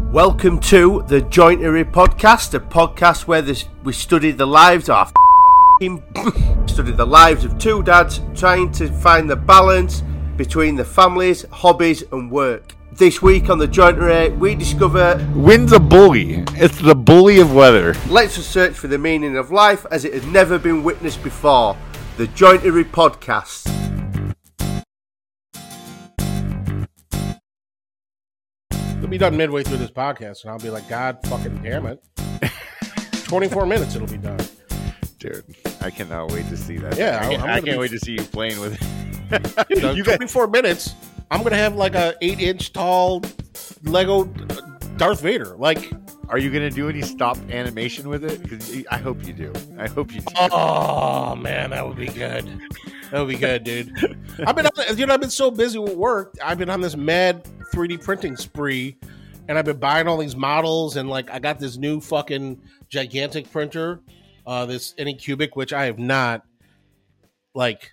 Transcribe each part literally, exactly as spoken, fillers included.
Welcome to the Jointery Podcast, a podcast where this, we study the lives of study the lives of two dads trying to find the balance between the families, hobbies and work. This week on the Jointery, we discover wind's a bully. It's the bully of weather. Let's search for the meaning of life as it has never been witnessed before. The Jointery Podcast. We'll be done midway through this podcast, and I'll be like, God fucking damn it. twenty-four minutes it'll be done. Dude, I cannot wait to see that. Yeah, I, I'm I can't be... wait to see you playing with it. Dude, you twenty-four got... minutes, I'm going to have like a eight inch tall Lego Darth Vader. Like, are you going to do any stop animation with it? Because I hope you do. I hope you do. Oh, man, that would be good. That would be good, dude. I've been, you know, I've been so busy with work. I've been on this mad three D printing spree, and I've been buying all these models, and like I got this new fucking gigantic printer, uh, this Anycubic, which I have not. Like,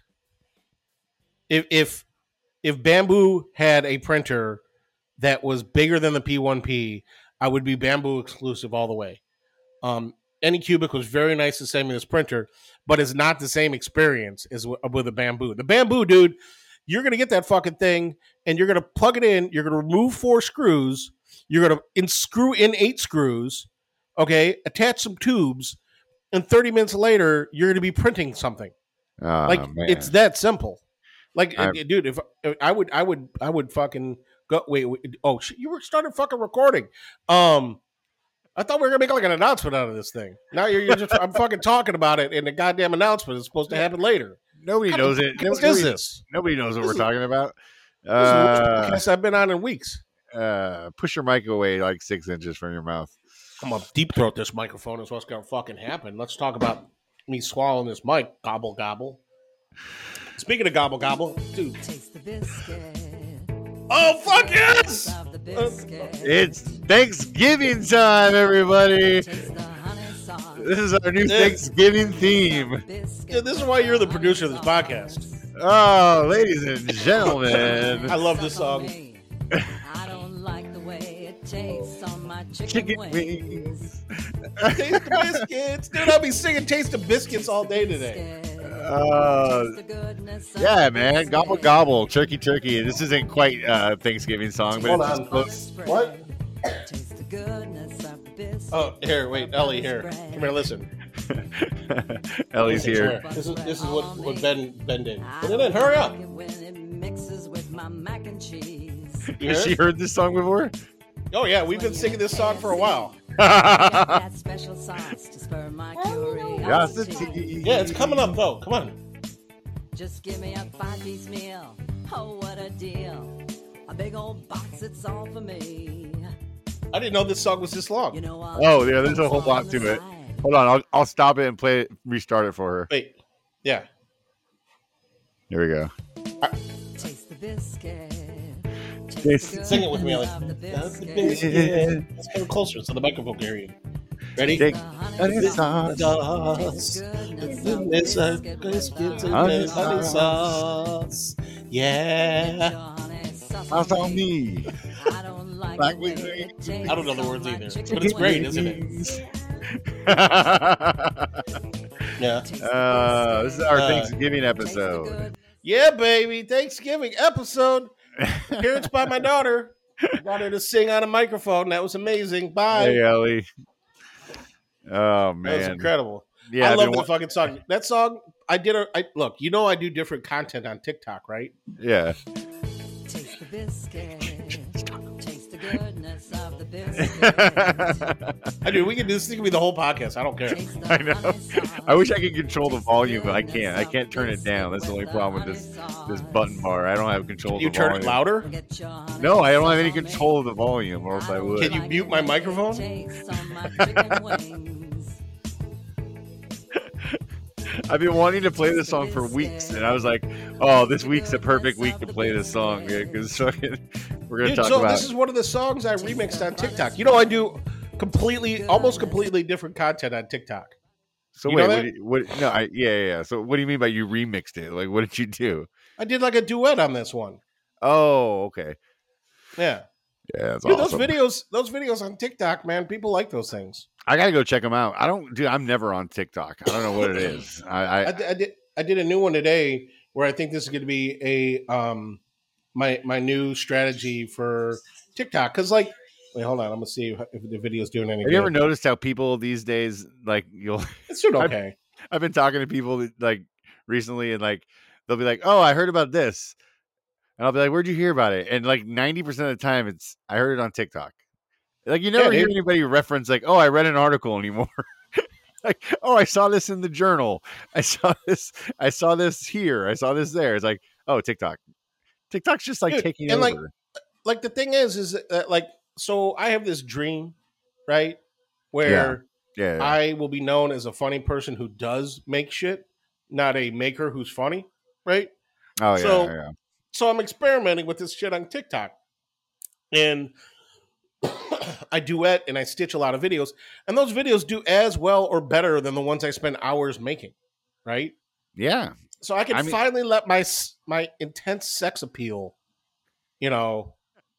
if if if Bamboo had a printer that was bigger than the P one P, I would be Bamboo exclusive all the way. Um, Anycubic was very nice to send me this printer, but it's not the same experience as w- with a Bamboo. The Bamboo, dude, you're going to get that fucking thing, and you're going to plug it in, you're going to remove four screws, you're going to in- screw in eight screws, okay, attach some tubes, and thirty minutes later, you're going to be printing something. Oh, like, man. It's that simple. Like, I'm... dude, if, if I would, I would, I would fucking go, wait, wait oh, shit, you were started fucking recording. Um, I thought we were gonna make like an announcement out of this thing. Now you're, you're just I'm fucking talking about it, and the goddamn announcement is supposed to happen later. Nobody what knows it. What nobody, is this? Nobody knows what this we're is, talking about. This uh, is the I've been on in weeks. Uh, push your mic away like six inches from your mouth. I'm gonna deep throat this microphone. Is what's gonna fucking happen. Let's talk about me swallowing this mic. Gobble gobble. Speaking of gobble gobble, dude. Taste the biscuit. Oh fuck yes! Uh, it's Thanksgiving time, everybody. This is our new Thanksgiving theme. Yeah, this is why you're the producer of this podcast. Oh, ladies and gentlemen. I love this song. I don't like the way it tastes on my chicken, chicken wings. Taste the biscuits. Dude, I'll be singing Taste the Biscuits all day today. Uh, yeah, man. Gobble, gobble. Turkey, turkey. This isn't quite a uh, Thanksgiving song, but Hold it's on. close. What? Oh, here, wait, Ellie, here. Come here, listen. Ellie's here. This is this is what, what Ben Ben did. Put it in, hurry up. You Has she it? heard this song before? Oh yeah, we've been singing this song for a while. That special sauce to spur my curiosity. Yeah, it's coming up though. Come on. Just give me a five-piece meal. Oh, what a deal! A big old box, it's all for me. I didn't know this song was this long. You know, oh yeah, there's a whole lot to it. Hold on, I'll I'll stop it and play it, restart it for her. Wait, yeah. Here we go. I... Taste the biscuit. Taste Sing it with me, Ellie. That's the biscuit. Let's go closer so the microphone can hear you. Ready? Take honey sauce. Honey sauce. Yeah. That's on me. I don't like I don't know the words either, but it's great, isn't it? Yeah. Uh, this is our uh, Thanksgiving episode. Yeah, baby. Thanksgiving episode. Appearance by my daughter. I got her to sing on a microphone. That was amazing. Bye. Hey, Ellie. Oh, man. That was incredible. Yeah, I I've love that wa- fucking song. That song, I did a, I, look, you know I do different content on TikTok, right? Yeah. Taste the biscuit. Taste the goodness of the biscuit. I do. We can do this. This can be the whole podcast. I don't care. I know. I wish I could control the volume, but I can't. I can't turn it down. That's the only problem with this this button bar. I don't have control of You the turn volume. it louder? No, I don't have any control of the volume, or else I would. Can you mute my microphone? I've been wanting to play this song for weeks, and I was like, "Oh, this week's a perfect week to play this song because we're gonna Dude, talk so about." This is one of the songs I remixed on TikTok. You know, I do completely, almost completely different content on TikTok. So you wait, know what, that? do you, what? No, I yeah, yeah, yeah. So what do you mean by you remixed it? Like, what did you do? I did like a duet on this one. Oh, okay. Yeah. Yeah, that's Dude, awesome. those videos, those videos on TikTok, man, people like those things. I gotta go check them out. I don't, dude. I'm never on TikTok. I don't know what it is. I, I, I, I did I did a new one today where I think this is going to be a um my my new strategy for TikTok because like wait hold on I'm gonna see if the video's doing any have good. you ever noticed how people these days like you'll? It's doing I've- okay. I've been talking to people like recently, and like they'll be like, "Oh, I heard about this," and I'll be like, "Where'd you hear about it?" And like ninety percent of the time, it's I heard it on TikTok. Like you never Yeah, hear dude. anybody reference like, "Oh, I read an article" anymore. Like, "Oh, I saw this in the journal. I saw this. I saw this here. I saw this there." It's like, "Oh, TikTok." TikTok's just like Dude, taking and over. like like the thing is is that like so I have this dream, right? Where yeah, yeah. I will be known as a funny person who does make shit, not a maker who's funny, right? oh yeah, so- yeah. So I'm experimenting with this shit on TikTok. And I duet and I stitch a lot of videos, and those videos do as well or better than the ones I spend hours making, right? Yeah. So I can I mean- finally let my s- my intense sex appeal, you know,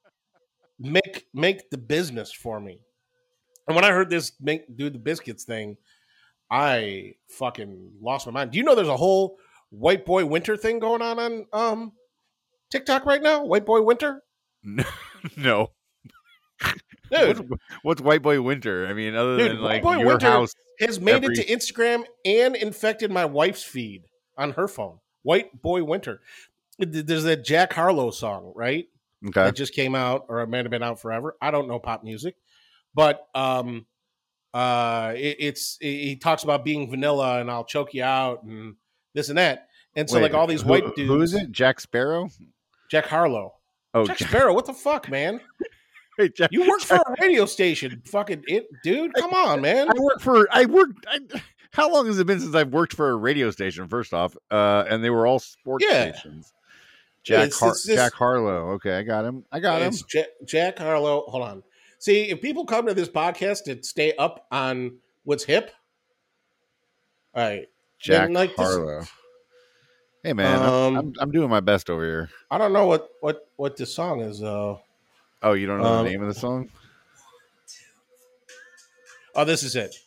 make make the business for me. And when I heard this make do the biscuits thing, I fucking lost my mind. Do you know there's a whole white boy winter thing going on on um TikTok right now? White boy winter, No. dude. What's, what's White Boy Winter? I mean, other Dude, than White like Boy your Winter house. has made every- it to Instagram and infected my wife's feed on her phone. White Boy Winter. There's that Jack Harlow song, right? Okay. That just came out, or it might have been out forever. I don't know pop music, but um, uh, it, it's it, he talks about being vanilla and I'll choke you out and this and that. And so, Wait, like all these who- white dudes. Who is it? Jack Sparrow? Jack Harlow. Oh, Jack Jack, Sparrow. What the fuck, man? wait, Jack, You work for a radio station, fucking it, dude. Come on, man. I work for. I worked. I, how long has it been since I've worked for a radio station? First off, uh, and they were all sports Yeah. stations. Yeah, Jack it's- Har- it's this- Jack Harlow. Okay, I got him. I got him. It's Jack, Jack Harlow. Hold on. See, if people come to this podcast to stay up on what's hip, all right. Jack then, like, this- Harlow. Hey man, I'm- Um, I'm, I'm doing my best over here. I don't know what what what this song is. Uh, Oh, you don't know um, the name of the song? oh, this is it.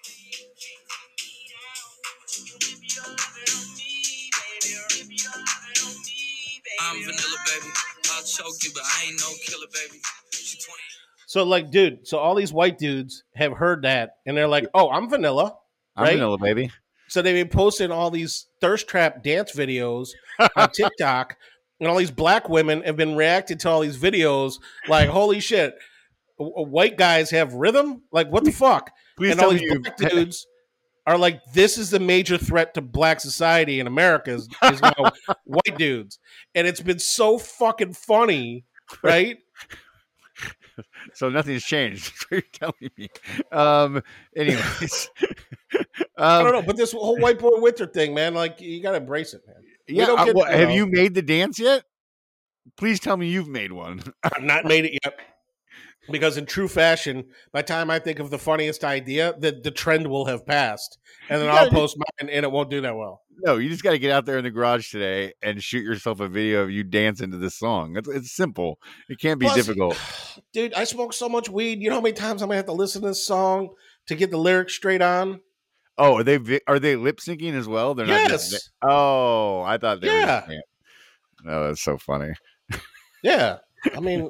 I'm vanilla, baby. I'll choke you, but I ain't no killer, baby. She twenty. So, like, dude, so all these white dudes have heard that, and they're like, "Oh, I'm vanilla." I'm right? Vanilla Baby. So they've been posting all these thirst trap dance videos on TikTok, and all these black women have been reacting to all these videos like, "Holy shit, w- white guys have rhythm? Like, what the fuck?" Please and all tell these me you. black dudes are like, "This is the major threat to black society in America is, is now white dudes," and it's been so fucking funny, right? So nothing's changed. That's what you're telling me. Um. Anyways. I um, don't know, but this whole white boy winter thing, man, like you gotta embrace it, man. We Yeah. don't uh, get- what- you have know. you made the dance yet? Please tell me you've made one. I've not made it yet. Because in true fashion, by the time I think of the funniest idea, the, the trend will have passed. And then You I'll gotta- post mine and it won't do that well. No, you just got to get out there in the garage today and shoot yourself a video of you dancing to this song. It's, it's simple. It can't be Plus- difficult. Dude, I smoke so much weed. You know how many times I'm gonna have to listen to this song to get the lyrics straight on? Oh, are they vi- are they lip syncing as well? They're not. Yes. Just, oh, I thought they were. Yeah. Just, oh, that's so funny. Yeah. I mean,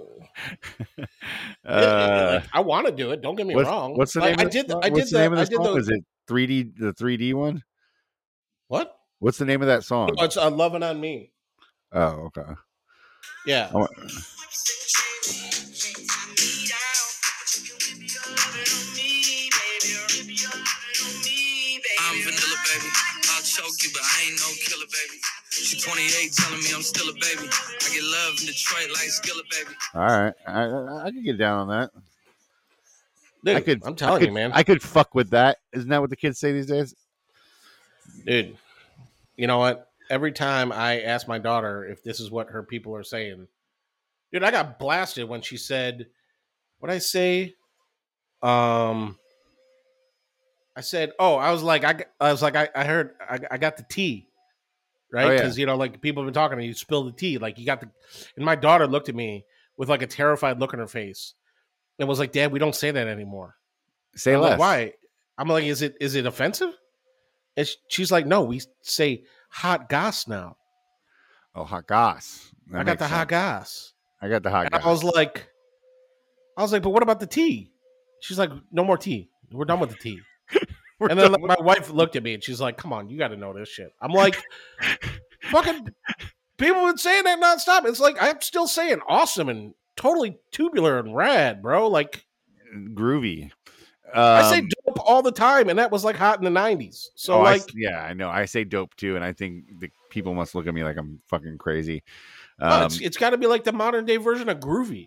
Uh, like, I want to do it. Don't get me what's, wrong. what's the Like, name? I of the did. The, song? I did What's the. the name of the I did song? the. Is it three D? The three D one? What? What's the name of that song? Oh, it's uh, "Loving on Me." Oh, okay. Yeah. I want- I'm vanilla, baby. I'll choke you, but I ain't no killer, baby. She twenty-eight, telling me I'm still a baby. I get love in Detroit like Skilla, baby. All right, I, I, I could get down on that. Dude, I could. I'm telling I could, you, man. I could fuck with that. Isn't that what the kids say these days? Dude, you know what? Every time I ask my daughter if this is what her people are saying, dude, I got blasted when she said, "What I say?" Um, I said, "Oh, I was like, I, g- I was like, I, I heard, I, I got the tea, right? Oh, yeah. Because you know, like people have been talking, and you spill the tea, like you got the." And my daughter looked at me with like a terrified look on her face. And was like, Dad, we don't say that anymore. Say I'm less. like, why? I'm like, is it is it offensive? And she's like, no, we say hot goss now. Oh, hot goss. That I got makes the hot sense. goss. I got the hot And goss. I was like, I was like, but what about the tea? She's like, no more tea. We're done with the tea. We're And then done my wife looked at me and she's like, come on, you got to know this shit. I'm like, fucking people would say that nonstop. It's like, I'm still saying awesome and totally tubular and rad, bro. Like, with groovy. Um, I say dope all the time, and that was like hot in the nineties. So, oh, I like, s- yeah, I know. I say dope too, and I think the people must look at me like I'm fucking crazy. oh, Um, it's, it's got to be like the modern day version of groovy.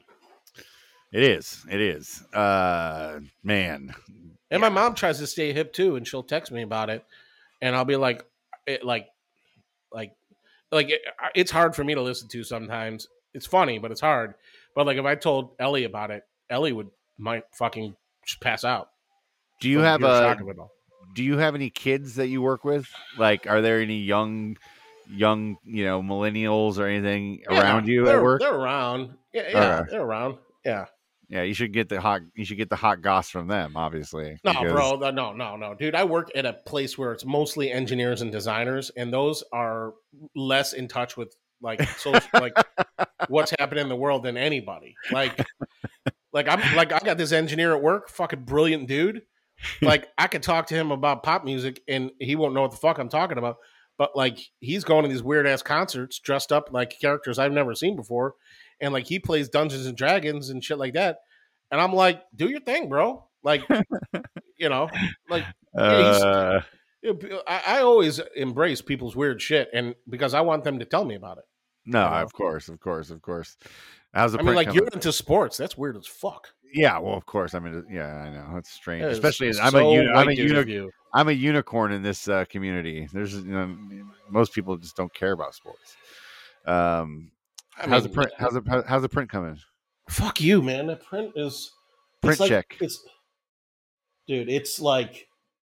it is. It is. Uh, man. And my mom tries to stay hip too, and she'll text me about it, and I'll be like, it, like, like, like it, it's hard for me to listen to sometimes. It's funny, but it's hard. But like, if I told Ellie about it, Ellie would might fucking just pass out. Do you From have pure a? shock of it all. Do you have any kids that you work with? Like, are there any young, young, you know, millennials or anything Yeah, around you they're, at work? They're around. Yeah, yeah, Okay. they're around. Yeah. Yeah, you should get the hot. You should get the hot goss from them, obviously. No, because- bro, no, no, no, dude. I work at a place where it's mostly engineers and designers, and those are less in touch with like social, like what's happening in the world than anybody. Like, like I'm like I got this engineer at work, fucking brilliant dude. Like I could talk to him about pop music, and he won't know what the fuck I'm talking about. But like he's going to these weird ass concerts dressed up like characters I've never seen before, and like he plays Dungeons and Dragons and shit like that. And I'm like, do your thing, bro. Like, you know, like yeah, he's- Uh, I, I always embrace people's weird shit, and because I want them to tell me about it. no, you know? of course, of course, of course. How's the I mean, print like coming? you're into sports. That's weird as fuck. Yeah, well, of course. I mean, yeah, I know it's strange, That is especially as I'm so a uni- I'm a white dude of uni- you. I'm a unicorn in this uh, community. There's, you know, most people just don't care about sports. Um, I how's the mean, print? How's the how- how's the print coming? Fuck you, man. The print is Print it's like, check. It's dude. It's like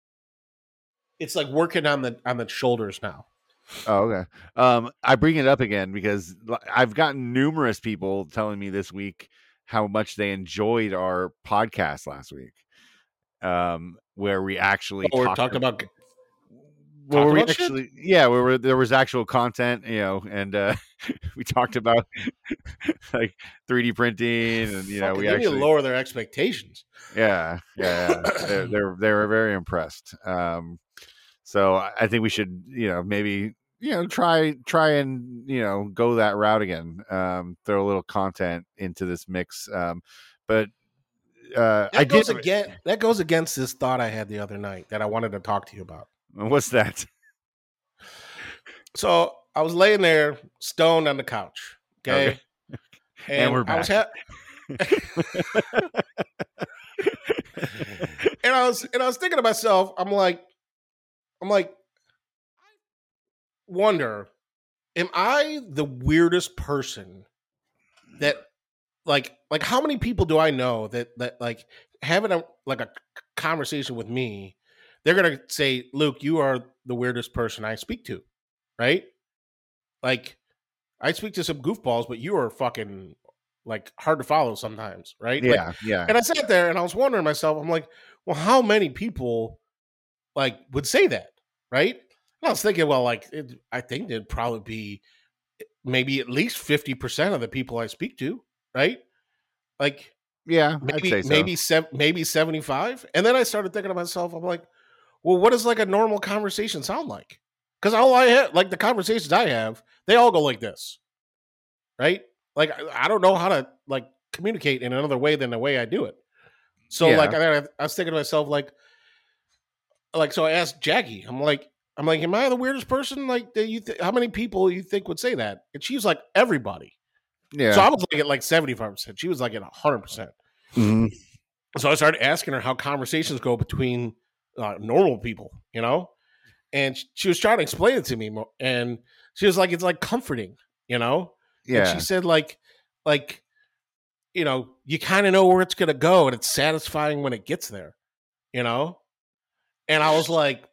it's like working on the on the shoulders now. Oh, okay. Um, I bring it up again because l- I've gotten numerous people telling me this week how much they enjoyed our podcast last week. Um, where we actually Oh, we're talked talking about where talked we about shit? actually, yeah, where we- there was actual content, you know, and uh, we talked about like three D printing, and you know, fucking, we they need to actually, lower their expectations. yeah, yeah, yeah. they're, they're they were very impressed. Um, so I I think we should, you know, maybe you know try try and you know go that route again. Um, throw a little content into this mix. Um, but uh, That I goes did. against that goes against this thought I had the other night that I wanted to talk to you about. What's that? So I was laying there, stoned on the couch. Okay, Okay. And we're I was back. ha- and I was and I was thinking to myself, I'm like, I'm like, wonder, am I the weirdest person that like like how many people do I know that that like having a like a conversation with me, they're gonna say, Luke, you are the weirdest person I speak to, right? Like I speak to some goofballs, but you are fucking like hard to follow sometimes, right? Like, Yeah, yeah. and I sat there and I was wondering to myself, I'm like, well, how many people like would say that, right? And I was thinking, well, like it, I think there'd probably be maybe at least fifty percent of the people I speak to, right? Like Yeah, I'd maybe say so. maybe sev- maybe seventy-five. And then I started thinking to myself, I'm like, well, what does like a normal conversation sound like? Because all I have, like the conversations I have, they all go like this, right? Like I, I don't know how to like communicate in another way than the way I do it. So Yeah. like I, I was thinking to myself, like, like so I asked Jackie, I'm like, I'm like, am I the weirdest person? Like, that you th- how many people you think would say that? And she was like, everybody. Yeah. So I was like at like seventy-five percent. She was like at one hundred percent. Mhm. So I started asking her how conversations go between uh, normal people, you know? And sh- she was trying to explain it to me. mo- And she was like, it's like comforting, you know? And Yeah. she said, like, like, you know, you kind of know where it's going to go and it's satisfying when it gets there, you know? And I was like,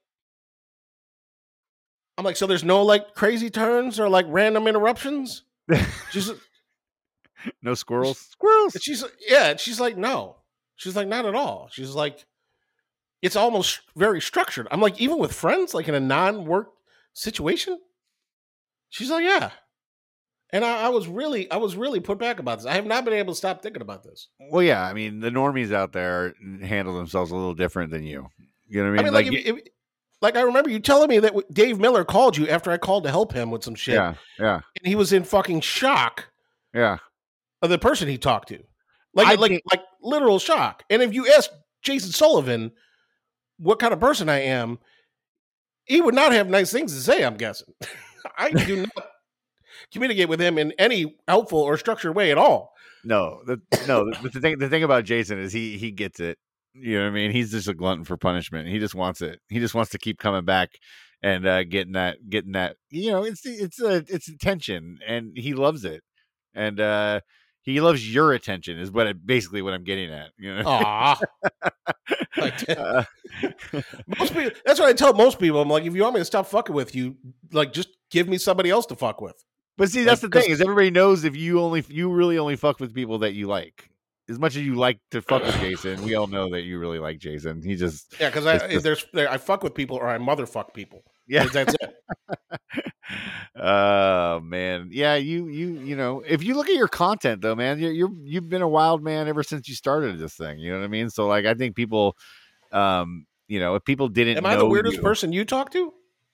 I'm like, so there's no like crazy turns or like random interruptions? She's No squirrels. Squirrels. And she's yeah, and she's like, no. She's like, not at all. She's like, it's almost very structured. I'm like, even with friends, like in a non-work situation. She's like, yeah. And I, I was really, I was really put back about this. I have not been able to stop thinking about this. Well, yeah. I mean, the normies out there handle themselves a little different than you. You know what I mean? I mean, like, like, if, if, like I remember you telling me that Dave Miller called you after I called to help him with some shit. yeah, yeah, And he was in fucking shock yeah. of the person he talked to. Like, I like, think- like literal shock. And if you ask Jason Sullivan what kind of person I am, he would not have nice things to say, I'm guessing. I do not communicate with him in any helpful or structured way at all. No, the, no. The, the thing, the thing about Jason is he he gets it. You know what I mean? He's just a glutton for punishment. He just wants it. He just wants to keep coming back and uh, getting that, getting that. You know, it's it's a it's attention, and he loves it, and uh, he loves your attention. Is what it, basically what I'm getting at. You know? Aw. Like, Uh, most people, that's what I tell most people. I'm like, if you want me to stop fucking with you, like, just give me somebody else to fuck with. but see, that's Like, the 'cause- thing is everybody knows if you only you really only fuck with people that you like. As much as you like to fuck with Jason, we all know that you really like Jason. He just Yeah, because It's I just- there's there, I fuck with people or I motherfuck people. yeah. That's it. Oh man, yeah. You you you know, if you look at your content though, man, you're, you're you've been a wild man ever since you started this thing. You know what I mean? So like, I think people, um, you know, if people didn't, Am I the know weirdest you- person you talk to?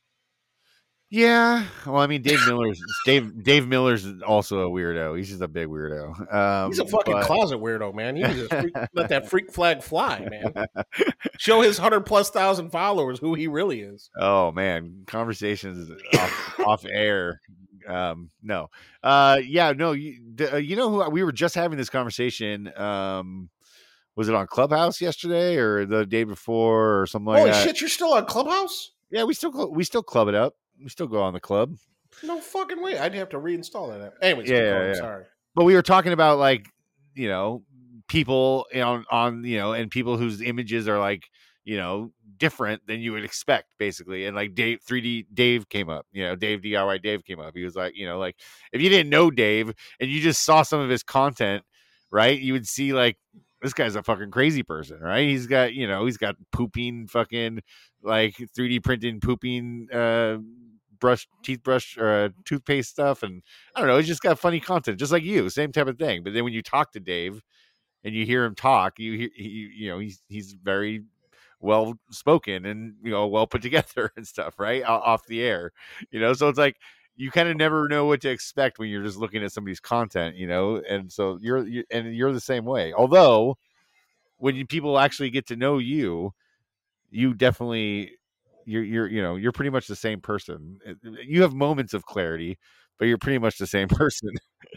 Yeah. Well, I mean, Dave Miller's Dave Dave Miller's also a weirdo. He's just a big weirdo. Um, He's a fucking but- closet weirdo, man. He needs to freak, let that freak flag fly, man. Show his hundred plus thousand followers who he really is. Oh man, conversations off, off air. Um, no, uh, yeah, no. You, d- uh, you know who we were just having this conversation. Um, was it on Clubhouse yesterday or the day before or something like Holy that? shit, you're still on Clubhouse? Yeah, we still cl- we still club it up. We still go on the club. No fucking way. I'd have to reinstall that app. Anyways, Yeah, keep yeah, going. yeah. Sorry. But we were talking about like, you know, people on on you know, and people whose images are like, you know, different than you would expect, basically. And like Dave three D Dave came up, you know, Dave D I Y Dave came up. He was like, you know, like if you didn't know Dave and you just saw some of his content, right, you would see like this guy's a fucking crazy person, right? He's got, you know, he's got pooping fucking like three D printing pooping uh brush teeth brush or uh, toothpaste stuff, and I don't know, he's just got funny content just like you, same type of thing. But then when you talk to Dave and you hear him talk, you hear he, you know, he's he's very well spoken and, you know, well put together and stuff, right, O- off the air, you know. So it's like you kind of never know what to expect when you're just looking at somebody's content, you know. And so you're you, and you're the same way, although when you, people actually get to know you, you definitely you're you're you know, you're pretty much the same person. You have moments of clarity, but you're pretty much the same person.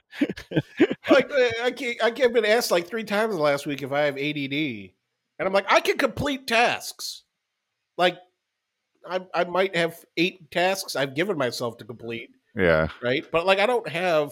Like uh, I can't, I can't been asked like three times last week if I have A D D, and I'm like, I can complete tasks. Like, I I might have eight tasks I've given myself to complete, Yeah. right? But like, I don't have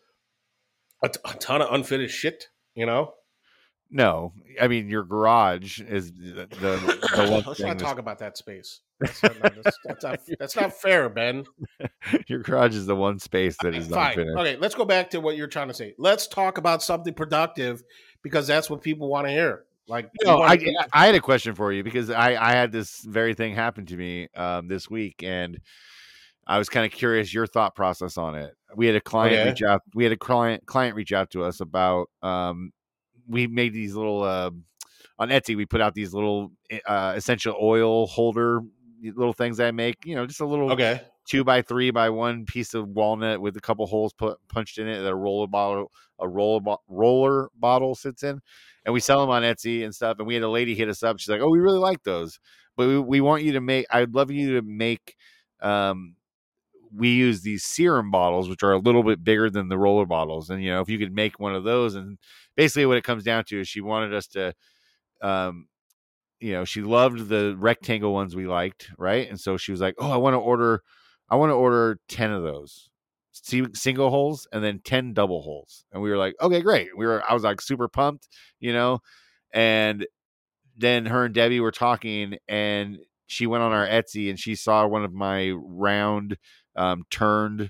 a, t- a ton of unfinished shit, you know. No, I mean your garage is the the, the one Let's thing not that's- talk about that space. That's not, that's, that's not, that's not fair, Ben. your garage is the one space that is Fine. unfinished. Okay, let's go back to what you're trying to say. Let's talk about something productive because that's what people want to hear. Like, you No, I, wanna- I had a question for you because I, I had this very thing happen to me um, this week, and I was kind of curious your thought process on it. We had a client Okay. reach out. We had a client client reach out to us about. Um, we made these little uh, on Etsy. We put out these little uh, essential oil holder little things I make. You know, just a little okay. two by three by one piece of walnut with a couple holes put punched in it that a roller bottle a roller bo- roller bottle sits in, and we sell them on Etsy and stuff. And we had a lady hit us up. She's like, "Oh, we really like those, but we, we want you to make. I'd love you to make. Um, we use these serum bottles, which are a little bit bigger than the roller bottles, and you know, if you could make one of those, and basically what it comes down to is she wanted us to, um." You know, she loved the rectangle ones we liked, right? And so she was like, "Oh, I want to order, I want to order ten of those, See, single holes, and then ten double holes." And we were like, "Okay, great." We were, I was like super pumped, you know. And then her and Debbie were talking, and she went on our Etsy and she saw one of my round, um, turned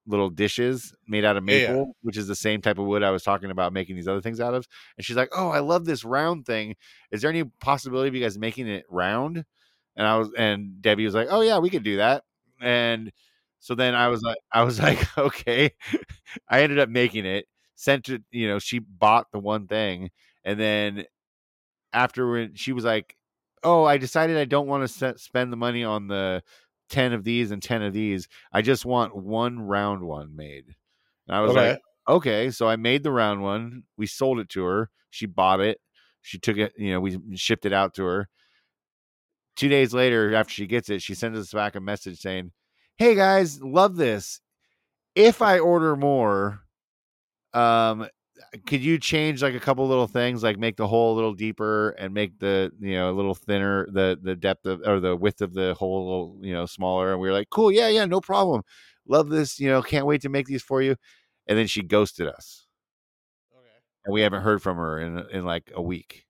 little dishes made out of Yeah, maple, yeah. which is the same type of wood I was talking about making these other things out of. And she's like, "Oh, I love this round thing. Is there any possibility of you guys making it round?" And I was, and Debbie was like, "Oh yeah, we could do that." And so then I was like, I was like, okay. I ended up making it, sent it, you know, she bought the one thing. And then after when she was like, "Oh, I decided I don't want to spend the money on the ten of these and ten of these. I just want one round one made." And I was Okay. like, "Okay." So I made the round one. We sold it to her. She bought it. She took it, you know, we shipped it out to her. Two days later, after she gets it, she sends us back a message saying, "Hey guys, love this. If I order more, um, could you change like a couple little things, like make the hole a little deeper and make the, you know, a little thinner, the the depth of, or the width of the hole a little, you know, smaller?" And we were like, "Cool, yeah, yeah, no problem. Love this, you know, can't wait to make these for you." And then she ghosted us. Okay. And we haven't heard from her in in like a week.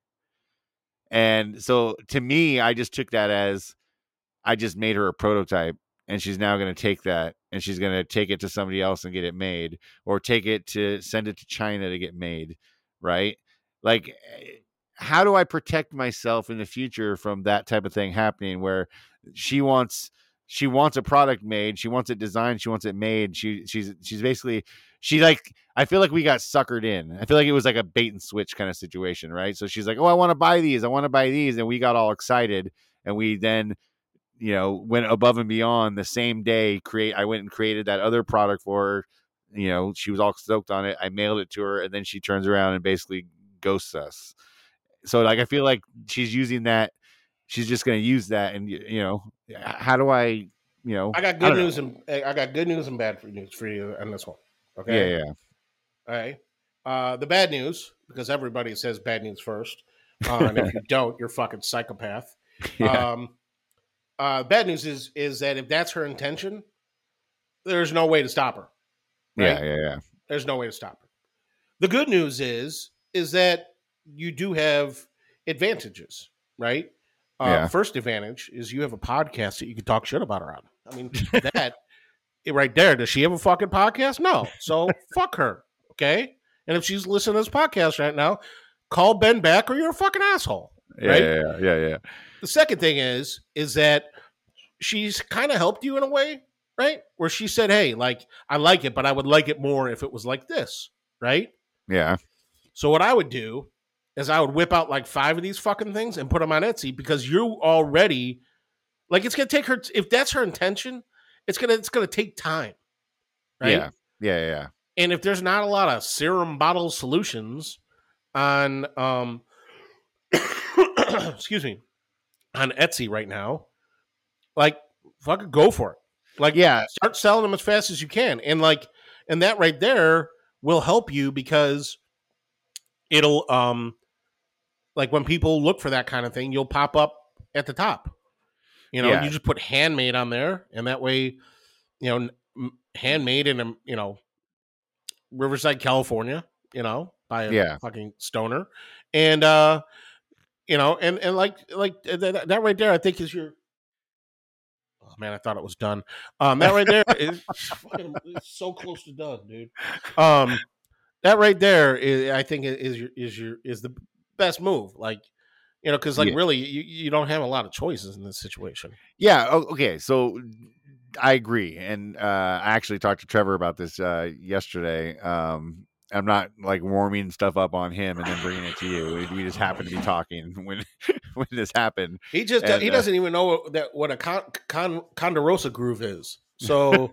And so to me, I just took that as I just made her a prototype, and she's now going to take that and she's going to take it to somebody else and get it made, or take it to send it to China to get made. Right. Like, how do I protect myself in the future from that type of thing happening where she wants, she wants a product made. She wants it designed. She wants it made. She she's, she's basically, she like, I feel like we got suckered in. I feel like it was like a bait and switch kind of situation. Right. So she's like, "Oh, I want to buy these. I want to buy these." And we got all excited, and we then, you know, went above and beyond the same day. Create, I went and created that other product for her. You know, she was all stoked on it. I mailed it to her, and then she turns around and basically ghosts us. So like, I feel like she's using that. She's just going to use that. And, you know, how do I, you know, I got I good don't news know. and I got good news and bad news for you on this one. Yeah, Okay. yeah. All right. Uh, the bad news, because everybody says bad news first, uh, and if you don't, you're fucking psychopath. Yeah. Um, uh, bad news is is that if that's her intention, there's no way to stop her. Right? Yeah, yeah, yeah. There's no way to stop her. The good news is is that you do have advantages, right? Uh, Yeah. First advantage is you have a podcast that you can talk shit about her on. I mean, that right there. Does she have a fucking podcast? No. So fuck her. Okay. And if she's listening to this podcast right now, call Ben back or you're a fucking asshole. Yeah, Right. yeah, yeah, yeah, yeah. The second thing is, is that she's kind of helped you in a way, right? Where she said, "Hey, like, I like it, but I would like it more if it was like this." Right. Yeah. So what I would do is I would whip out like five of these fucking things and put them on Etsy, because you already, like, it's going to take her, if that's her intention, it's going to, it's going to take time. Right. Yeah. Yeah, yeah. And if there's not a lot of serum bottle solutions on, um, excuse me, on Etsy right now, like, fucking go for it. Like, Yeah. start selling them as fast as you can. And like, and that right there will help you, because it'll, um, like, when people look for that kind of thing, you'll pop up at the top. You know, Yeah. you just put handmade on there, and that way, you know, m- handmade in a, you know, Riverside, California, you know, by a Yeah. fucking stoner. And, uh, you know, and, and like, like that, that right there, I think is your, oh man, I thought it was done. Um, that right there is fucking, it's so close to done, dude. Um, that right there is, I think, is your, is your, is the best move. Like, you know, cause like Yeah. really you, you don't have a lot of choices in this situation. Yeah. Oh, okay. So I agree. And uh, I actually talked to Trevor about this uh, yesterday. Um, I'm not like warming stuff up on him and then bringing it to you. We, we just happened to be talking when when this happened. He just, And, he uh, doesn't even know that what a con, con, Conderosa groove is. So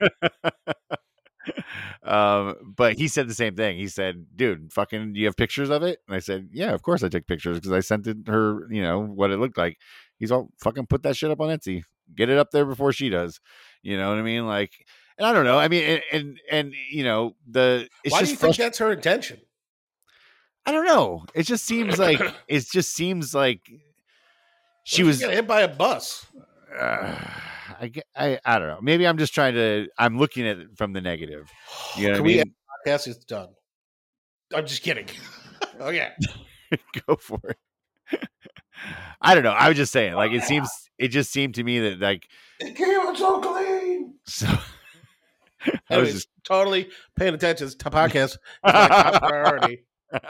um, but he said the same thing. He said, "Dude, fucking, do you have pictures of it?" And I said, "Yeah, of course I took pictures, because I sent it her, you know, what it looked like." He's all, "Fucking put that shit up on Etsy. Get it up there before she does." You know what I mean? Like, and I don't know. I mean, and and, and you know, the it's why do just you think frust- that's her intention? I don't know. It just seems like it just seems like she What if was. you get hit by a bus. Uh, I, get- I I don't know. Maybe I'm just trying to. I'm looking at it from the negative. You know what Can I we mean? podcast is done. I'm just kidding. Oh yeah. Go for it. I don't know. I was just saying, like, it seems, it just seemed to me that, like, It came out so clean. so I was Anyways, just, totally paying attention. This podcast is my top priority.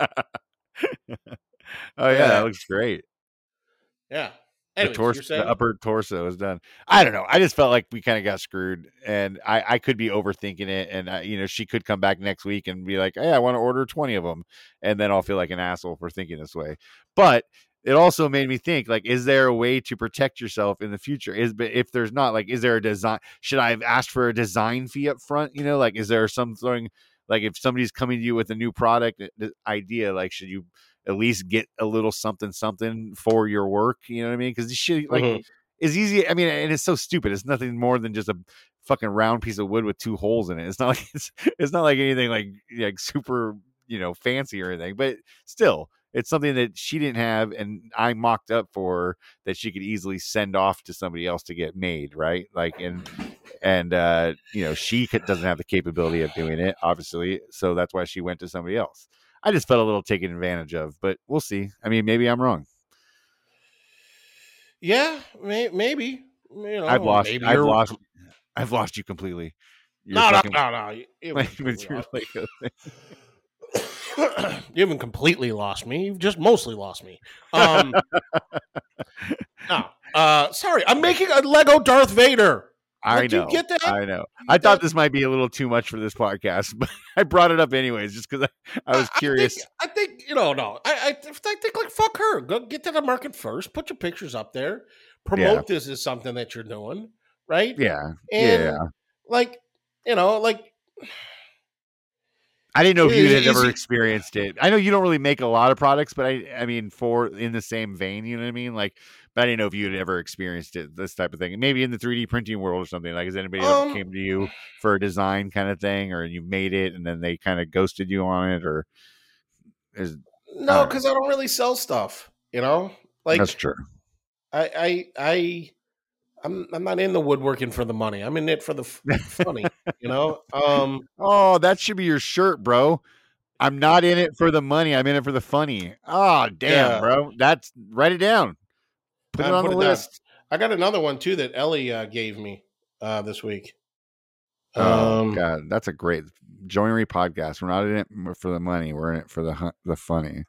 Oh yeah, that looks great. Yeah. The, Anyways, torso, you're saying? the upper torso is done. I don't know. I just felt like we kind of got screwed, and I, I could be overthinking it. And I, you know, she could come back next week and be like, "Hey, I want to order twenty of them," and then I'll feel like an asshole for thinking this way. But it also made me think, like, is there a way to protect yourself in the future? Is if there's not, like, is there a design? Should I have asked for a design fee up front? You know, like, is there something like if somebody's coming to you with a new product idea, like, should you at least get a little something something for your work? You know what I mean? Because this shit, like, mm-hmm. is easy. I mean, and it's so stupid. It's nothing more than just a fucking round piece of wood with two holes in it. It's not like it's it's not like anything like like super, you know, fancy or anything. But still, it's something that she didn't have, and I mocked up for her that she could easily send off to somebody else to get made, right? Like, and and uh, you know, she could, doesn't have the capability of doing it, obviously, so that's why she went to somebody else. I just felt a little taken advantage of, but we'll see. I mean, maybe I'm wrong. Yeah, may, maybe. You know, I've lost. maybe I've you're... lost. I've lost you completely. You're no, fucking... no, no, no, you, like, you haven't completely lost me. You've just mostly lost me. Um, no, uh, sorry. I'm making a Lego Darth Vader. I Did know. You get that? I know. I thought this might be a little too much for this podcast, but I brought it up anyways, just because I, I was curious. I think, I think you know, no, I, I, I think like fuck her. Go get to the market first. Put your pictures up there. Promote yeah. this as something that you're doing, right? Yeah. And yeah. Like, you know, like. I didn't know if you had ever experienced it. I know you don't really make a lot of products, but I, I mean, for in the same vein, you know what I mean? Like, but I didn't know if you had ever experienced it, this type of thing. Maybe in the three D printing world or something. Like, has anybody um, ever came to you for a design kind of thing, or you made it and then they kind of ghosted you on it, or is no? Because I, I don't really sell stuff. You know, like that's true. I, I, I. I'm I'm not in the woodworking for the money. I'm in it for the f- funny, you know. Um, oh, that should be your shirt, bro. I'm not in it for the money. I'm in it for the funny. Oh, damn, yeah. bro. That's write it down. Put it on put the it list. Down. I got another one too that Ellie uh, gave me uh, this week. Oh um, God, that's a great joinery podcast. We're not in it for the money. We're in it for the the funny.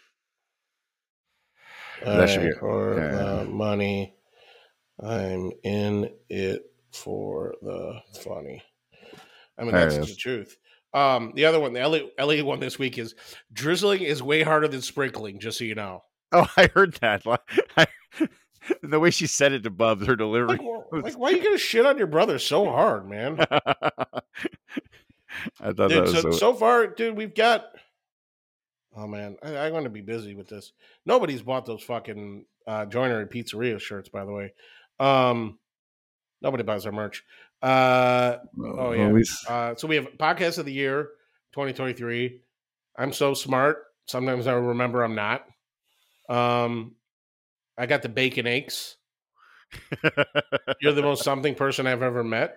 That right, should be for yeah. the money. I'm in it for the funny. I mean, that's the truth. Um, the other one, the Ellie, Ellie one this week is drizzling is way harder than sprinkling, just so you know. Oh, I heard that. I, the way she said it to Bubs, her delivery. Like, like why are you going to shit on your brother so hard, man? I thought dude, that was so, so... so far, dude, we've got. Oh, man, I, I'm going to be busy with this. Nobody's bought those fucking uh, joinery pizzeria shirts, by the way. Um, nobody buys our merch. Uh, oh, oh yeah. Uh, so we have podcast of the year, twenty twenty-three. I'm so smart. Sometimes I remember I'm not. Um, I got the bacon aches. You're the most something person I've ever met.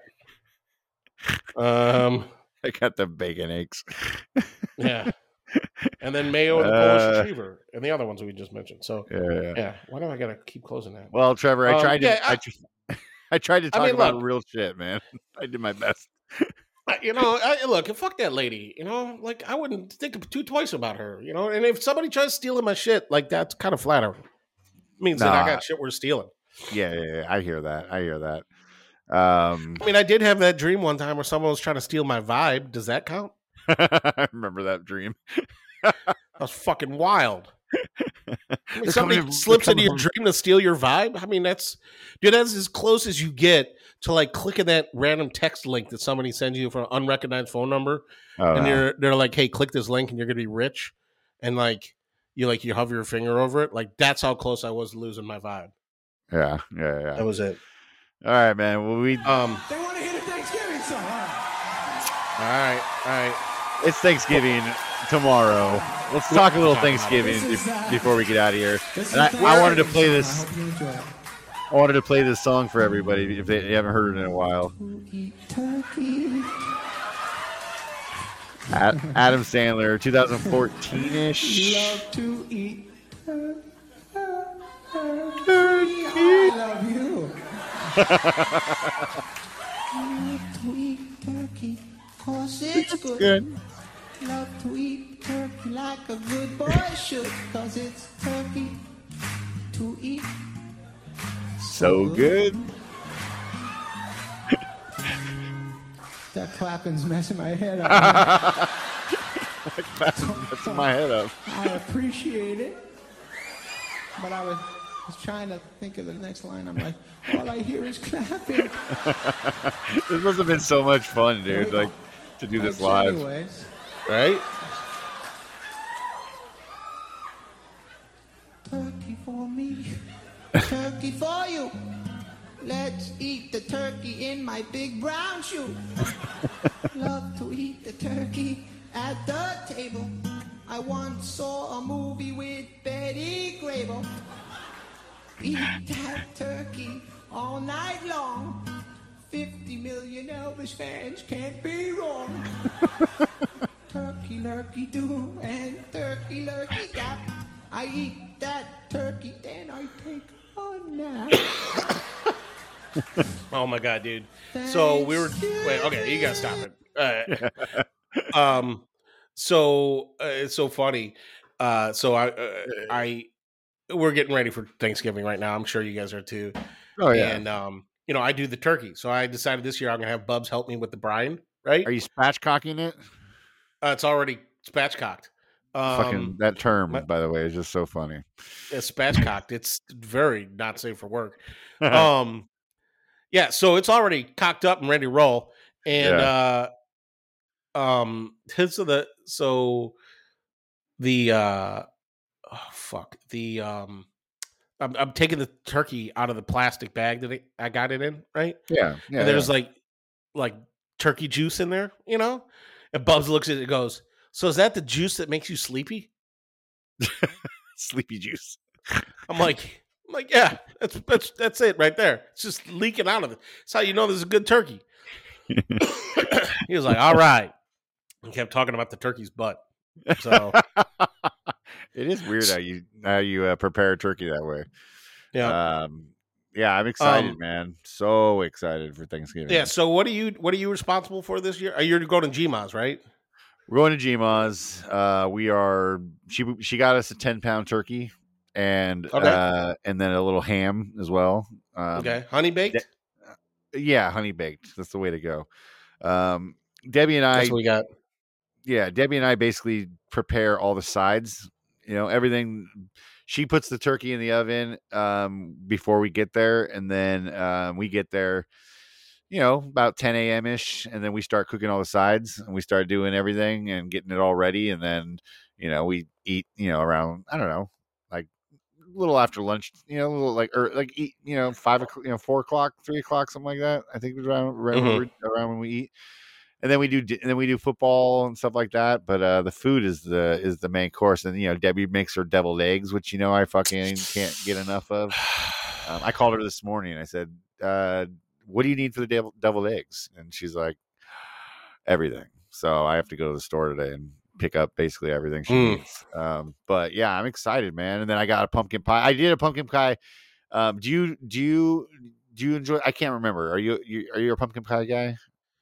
Um, I got the bacon aches. Yeah. And then Mayo and the Polish uh, Retriever and the other ones we just mentioned. So yeah, yeah. yeah. Why do I gotta keep closing that? Well, Trevor, I tried um, yeah, to. I, I, I tried to talk I mean, about look, real shit, man. I did my best. You know, I, look, fuck that lady. You know, like I wouldn't think two twice about her. You know, and if somebody tries stealing my shit, like that's kind of flattering. It means nah. that I got shit worth stealing. Yeah, yeah, yeah, I hear that. I hear that. Um, I mean, I did have that dream one time where someone was trying to steal my vibe. Does that count? I remember that dream. That was fucking wild. I mean, somebody coming, slips into your home. dream to steal your vibe. I mean, that's dude. That's as close as you get to like clicking that random text link that somebody sends you from an unrecognized phone number, oh, and wow. you're they're like, "Hey, click this link, and you're gonna be rich." And like you like you hover your finger over it. Like that's how close I was to losing my vibe. Yeah, yeah, yeah. That was it. All right, man. Well, we um. They want to hear the Thanksgiving song. All right, all right. It's Thanksgiving tomorrow. Let's talk a little Thanksgiving is, uh, before we get out of here. And I, I wanted to play this. I, I wanted to play this song for everybody if they haven't heard it in a while. At, Adam Sandler, twenty fourteen-ish. Love to eat turkey. I love you. Cause it's good. Good. Love to eat turkey like a good boy should. Cause it's turkey to eat. So good. That clapping's messing my head up. That's in my head up. I appreciate it. But I was, was trying to think of the next line. I'm like, all I hear is clapping. This must have been so much fun, dude. Like to do this Thanks live, anyways. Right? Turkey for me, turkey for you. Let's eat the turkey in my big brown shoe. Love to eat the turkey at the table. I once saw a movie with Betty Grable. Eat that turkey all night long. Fifty million Elvis fans can't be wrong. Turkey lurkey do and turkey lurkey gap. I eat that turkey, then I take a nap. Oh my god, dude. So we were wait, okay, you gotta stop it. Uh, um so uh, it's so funny. Uh so I uh, I we're getting ready for Thanksgiving right now. I'm sure you guys are too. Oh yeah. And um, you know, I do the turkey. So I decided this year I'm gonna have Bubs help me with the brine, right? Are you spatchcocking it? Uh, it's already spatchcocked. Um Fucking that term, my- by the way, is just so funny. Yeah, spatchcocked. It's very not safe for work. Um, yeah, so it's already cocked up and ready to roll. And uh, um, so the so the uh, oh fuck the um, I'm I'm taking the turkey out of the plastic bag that it, I got it in, right? Yeah, yeah. And there's yeah. like like turkey juice in there, you know. And Bubs looks at it and goes, "So is that the juice that makes you sleepy?" sleepy juice. I'm like, I'm like, yeah, that's that's that's it right there. It's just leaking out of it. That's how you know this is a good turkey. He was like, all right. And kept talking about the turkey's butt. So It is weird how you how you uh, prepare a turkey that way. yeah, Um, yeah, I'm excited, Um, man. So excited for Thanksgiving. yeah. So what are you what are you responsible for this year? Are you going to G M A's, right? We're going to G M A's. Uh, we are. She she got us a ten pound turkey, and Okay. uh, and then a little ham as well. Um, Okay, honey baked. Yeah, honey baked. That's the way to go. Um, Debbie and I. That's what we got. Yeah, Debbie and I basically prepare all the sides. You know, everything. She puts the turkey in the oven um, before we get there, and then um, we get there, you know, about ten a.m. ish, and then we start cooking all the sides, and we start doing everything and getting it all ready, and then, you know, we eat, you know, around, I don't know, like a little after lunch, you know, a little like or like eat, you know, five o'clock, you know, four o'clock, three o'clock, something like that. I think it was around around, Mhm. around when we eat. And then we do, and then we do football and stuff like that. But uh, the food is the is the main course, and you know, Debbie makes her deviled eggs, which you know I fucking can't get enough of. Um, I called her this morning. I said, uh, "What do you need for the devil, deviled eggs?" And she's like, "Everything." So I have to go to the store today and pick up basically everything she Mm. needs. Um, but yeah, I'm excited, man. And then I got a pumpkin pie. I did a pumpkin pie. Um, do you do you do you enjoy? I can't remember. Are you, you are you a pumpkin pie guy?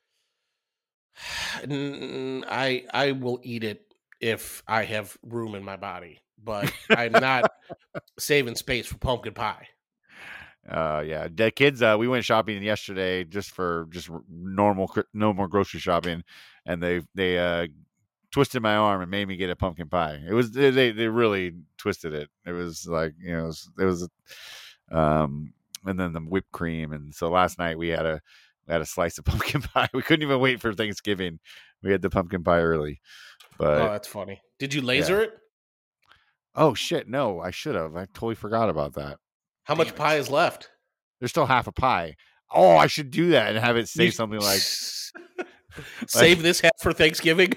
Mm, I I will eat it if I have room in my body, but I'm not saving space for pumpkin pie. Uh, yeah, the kids. Uh, we went shopping yesterday just for just r- normal, cr- no more grocery shopping, and they they uh twisted my arm and made me get a pumpkin pie. It was they they they really twisted it. It was like you know it was, it was um and then the whipped cream, and so last night we had a we had a slice of pumpkin pie. We couldn't even wait for Thanksgiving. We had the pumpkin pie early, but Oh, that's funny. Did you laser it? oh shit, no, I should have. I totally forgot about that. How much pie is left? There's still half a pie. Oh, I should do that and have it say You- something like, Save this half for Thanksgiving,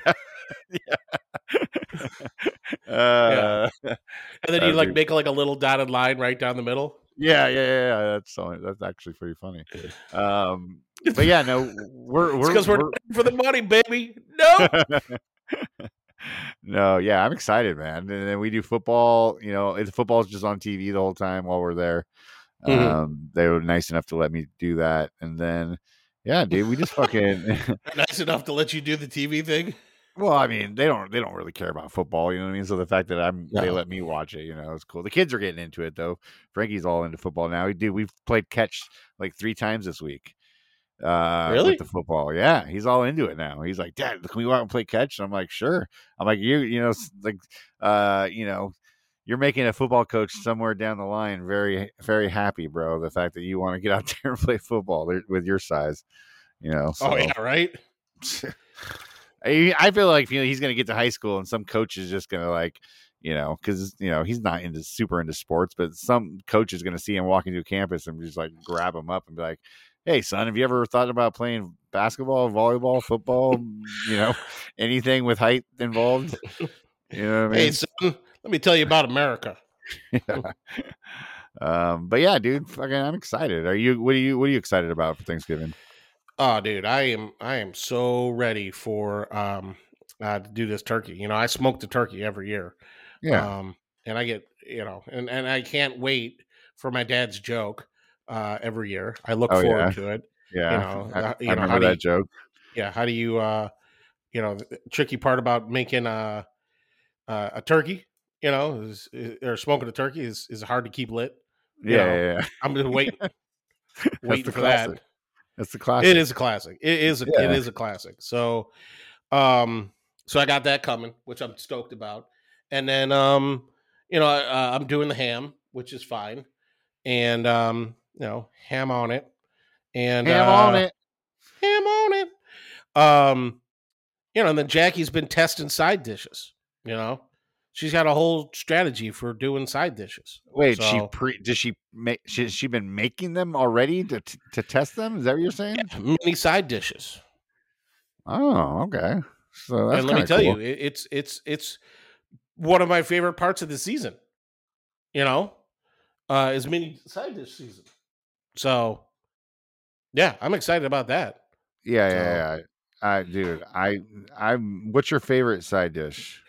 uh, and then you that'd like be- make like a little dotted line right down the middle. yeah, yeah, yeah, yeah. That's so, that's actually pretty funny. Um, but yeah, no, we're It's we're, because we're, we're ready for the money, baby. No. no, yeah, I'm excited, man. And then we do football. You know, the football's just on T V the whole time while we're there. Mhm. Um, they were nice enough to let me do that, and then Yeah, dude, we just fucking. Nice enough to let you do the T V thing. Well, I mean, they don't they don't really care about football, you know what I mean? So the fact that I'm they No. let me watch it, you know, it's cool. The kids are getting into it though. Frankie's all into football now. Dude, we've played catch like three times this week. Uh Really? with the football. Yeah, he's all into it now. He's like, "Dad, can we go out and play catch?" And I'm like, "Sure." I'm like, "You you know, s- like uh, you know, you're making a football coach somewhere down the line very very happy, bro. The fact that you want to get out there and play football there- with your size, you know." So Oh yeah, right. I I feel like you know, he's going to get to high school and some coach is just going to like, you know, because you know he's not into super into sports, but some coach is going to see him walking through campus and just like grab him up and be like, "Hey, son, have you ever thought about playing basketball, volleyball, football? You know, anything with height involved?" You know what I Hey mean? son, let me tell you about America. Yeah. Um, but yeah, dude, fucking, I'm excited. Are you? What are you? What are you excited about for Thanksgiving? Oh, dude, I am I am so ready for um uh, to do this turkey. You know, I smoke the turkey every year. Yeah. Um, and I get you know, and and I can't wait for my dad's joke uh every year. I look Oh forward yeah. to it. Yeah. You know, I, uh, I you know how remember do that you, joke. yeah, how do you uh you know the tricky part about making a uh, a turkey, you know, is, is, or smoking a turkey is is hard to keep lit. You Yeah, know, yeah, yeah. I'm just waiting That's waiting the for classic. that. That's the classic. It is a classic. It is a it Yeah. is a classic. So um so I got that coming, which I'm stoked about. And then um you know, uh, I'm doing the ham, which is fine. And um you know, ham on it. And Ham on uh it. ham on it. Um you know, and then Jackie's been testing side dishes, you know. She's got a whole strategy for doing side dishes. Wait, she So, pre? Did she make? She she been making them already to t- to test them? Is that what you're saying? mini side dishes. Oh, okay. So that's And let me kind of tell cool. you, it, it's it's it's one of my favorite parts of the season. You know, uh, is mini side dish season. So, yeah, I'm excited about that. Yeah, So, yeah, yeah. I, dude, I, I'm. What's your favorite side dish?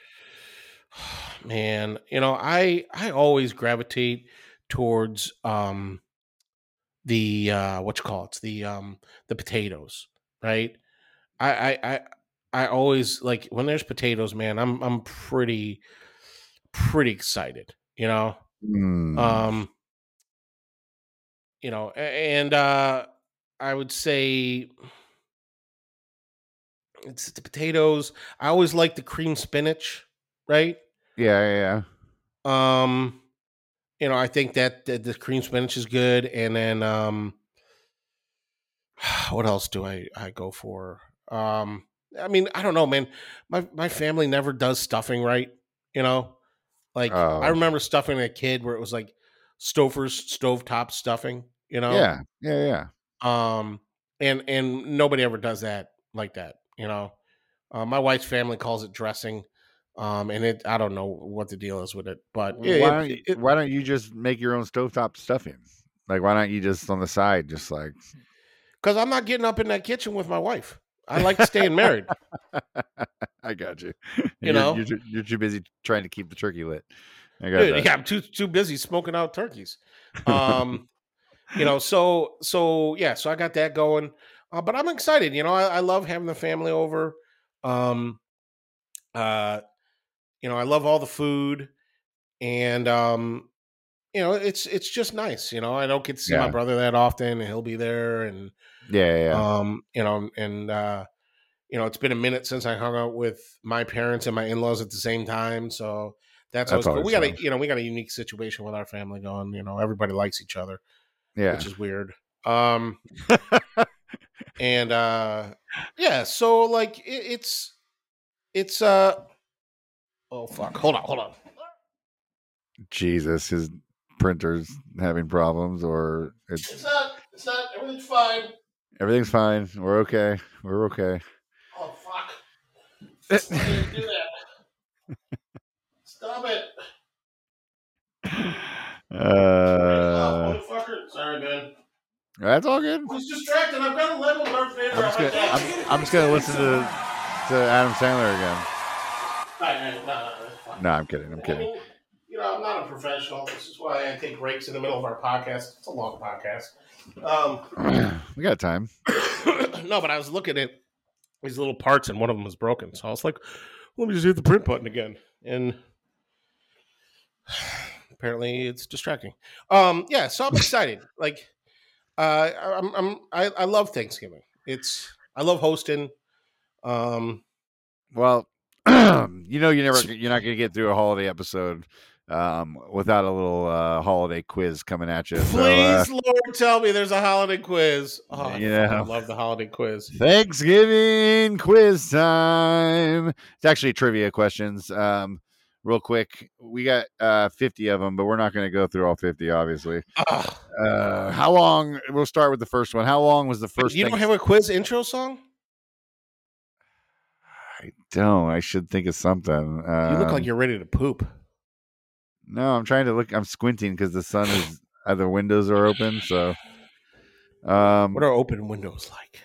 man, you know, I I always gravitate towards um the uh what you call it, the um the potatoes, right? I I I I always like when there's potatoes, man. I'm I'm pretty pretty excited, you know. Mm. Um, you know, a- and uh I would say it's the potatoes. I always like the cream spinach, right? Yeah, yeah, yeah. Um, you know, I think that, that the cream spinach is good, and then um, what else do I I go for? Um, I mean, I don't know, man. My my family never does stuffing right, you know. Like I Oh, remember stuffing a kid where it was like Stouffer's stovetop stuffing, you know. yeah, yeah, yeah. Um, and and nobody ever does that like that, you know. Uh, my wife's family calls it dressing, um, and it I don't know what the deal is with it, but it, Why don't it, you, it Why don't you just make your own stovetop stuffing? Like, why don't you just on the side, just like? because I'm not getting up in that kitchen with my wife. I like staying married, I got you. you You're know. you're too, you're too busy trying to keep the turkey lit. I got Dude, that. yeah, I'm too too busy smoking out turkeys. Um, you know, so so yeah, so I got that going. Uh, but I'm excited, you know, I, I love having the family over. Um uh, you know, I love all the food, and um, you know, it's it's just nice, you know. I don't get to see my Yeah, brother that often, and he'll be there, and yeah, yeah, yeah. um, you know, and uh, you know, it's been a minute since I hung out with my parents and my in-laws at the same time, so that's That's always cool. always We got fun. a you know, we got a unique situation with our family going, you know, everybody likes each other, Yeah. which is weird. Um and uh yeah, so like it, it's it's uh oh fuck. Hold on, hold on. Jesus, his printer's having problems, or it's It's not it's not everything's fine. everything's fine. We're okay. We're okay. Oh fuck. Why did you do that? Stop it. Uh, Motherfucker. Sorry, man. that's all good. I was distracted. I've got a level Darth Vader I'm just on my gonna I'm, desk. I'm just gonna listen to to Adam Sandler again. All right, no, no, that's fine. No, I'm kidding. I'm I kidding. mean, you know, I'm not a professional. This is why I take breaks in the middle of our podcast. It's a long podcast. Um, We got time. no, but I was looking at these little parts, and one of them was broken. So I was like, let me just hit the print button again, and apparently it's distracting. Um, yeah, so I'm excited. Like, uh, I'm, I'm, I, I love Thanksgiving. It's, I love hosting. Um, Well, you know, you never, you're not going to get through a holiday episode um, without a little uh, holiday quiz coming at you. please, So, uh, Lord, tell me there's a holiday quiz. Oh, I Yeah. fucking love the holiday quiz. Thanksgiving quiz time. It's actually trivia questions. Um, real quick, we got uh, fifty of them, but we're not going to go through all fifty, obviously. Ugh. Uh, how long? We'll start with the first one. How long was the first? You don't Thanks- have a quiz intro song? I don't. I should think of something. Um, You look like you're ready to poop. No, I'm trying to look. I'm squinting because the sun is. Uh, the windows are open, so. Um, What are open windows like?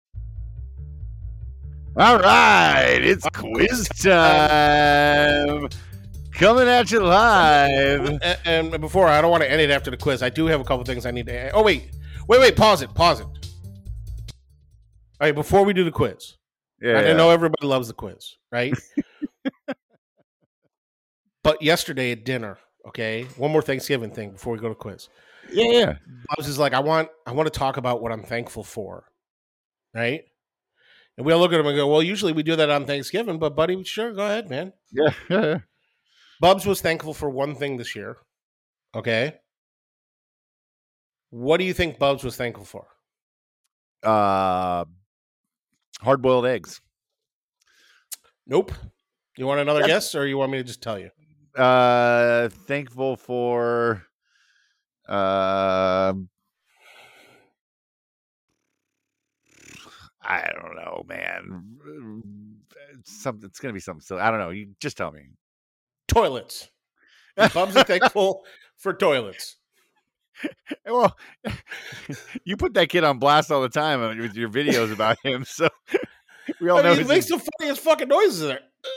all right, it's quiz time. Coming at you live. And, and before, I don't want to end it after the quiz. I do have a couple things I need to add. Oh, wait. Wait, wait. Pause it. Pause it. All right, before we do the quiz. Yeah, I know everybody loves the quiz, right? But yesterday at dinner, okay, one more Thanksgiving thing before we go to quiz. yeah, yeah. I was just like, I want, I want to talk about what I'm thankful for, right? And we all look at him and go, well, usually we do that on Thanksgiving, but buddy, sure, go ahead, man. Yeah, yeah, yeah. Bubs was thankful for one thing this year, okay? What do you think Bubs was thankful for? Uh, hard-boiled eggs. Nope. You want another guess, or you want me to just tell you? Uh, thankful for. Uh, I don't know, man. Something. It's gonna be something silly. I don't know. You just tell me. Toilets. Bubs is thankful for toilets. Well, you put that kid on blast all the time with your videos about him, so we all I know mean, he he's makes the funniest fucking noises there.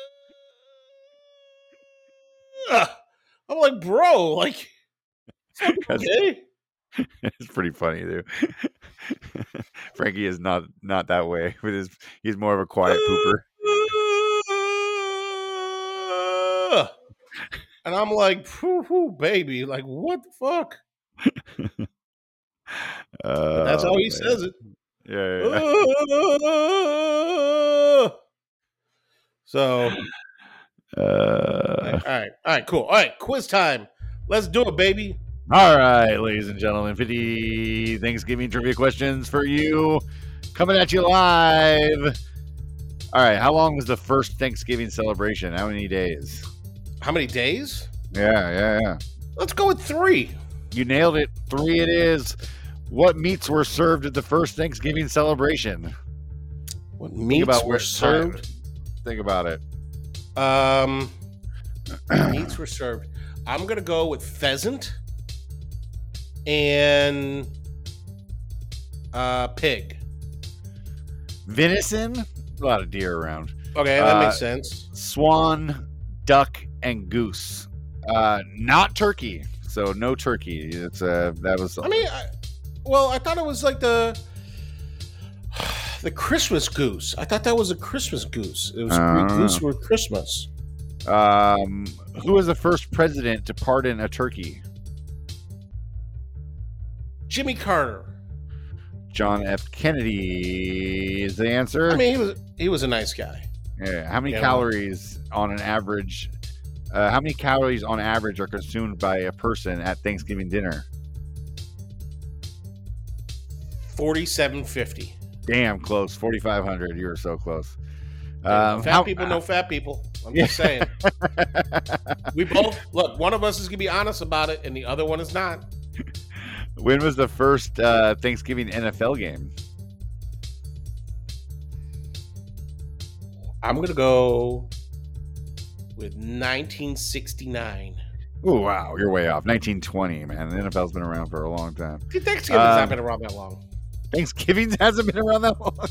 Ugh. I'm like, bro, like, okay. It's pretty funny, dude. Frankie is not not that way with his. He's more of a quiet pooper. And I'm like, whoo, whoo, baby, like, what the fuck? Uh, That's how he man. says it. Yeah. yeah, yeah. So, Uh, all right, all right, cool. All right, quiz time. Let's do it, baby. all right, ladies and gentlemen, fifty Thanksgiving trivia questions for you, coming at you live. All right, how long was the first Thanksgiving celebration? How many days? How many days? Yeah, yeah, yeah. Let's go with three. You nailed it. Three it is. What meats were served at the first Thanksgiving celebration? What Think meats about were what served? time- Think about it. Um, meats were served. I'm gonna go with pheasant and uh, pig. Venison. A lot of deer around. Okay, that Uh, makes sense. Swan, duck, and goose. Uh, not turkey. So no turkey. It's uh, that was. I mean, I, well, I thought it was like the the Christmas goose. I thought that was a Christmas goose. It was a Greek Uh. goose for Christmas. Um, who was the first president to pardon a turkey? Jimmy Carter. John F. Kennedy is the answer. I mean, he was he was a nice guy. yeah. How many Yeah. calories on an average? Uh, how many calories on average are consumed by a person at Thanksgiving dinner? Forty-seven fifty. Damn close. forty-five hundred. You were so close. Um, Um, fat how- people know fat people. I'm just saying. We both look. One of us is gonna be honest about it, and the other one is not. When was the first uh, Thanksgiving N F L game? I'm gonna go with nineteen sixty-nine. Oh wow, you're way off. nineteen twenty, man. The N F L's been around for a long time. See, Thanksgiving's Um, not been around that long. Thanksgiving hasn't been around that long.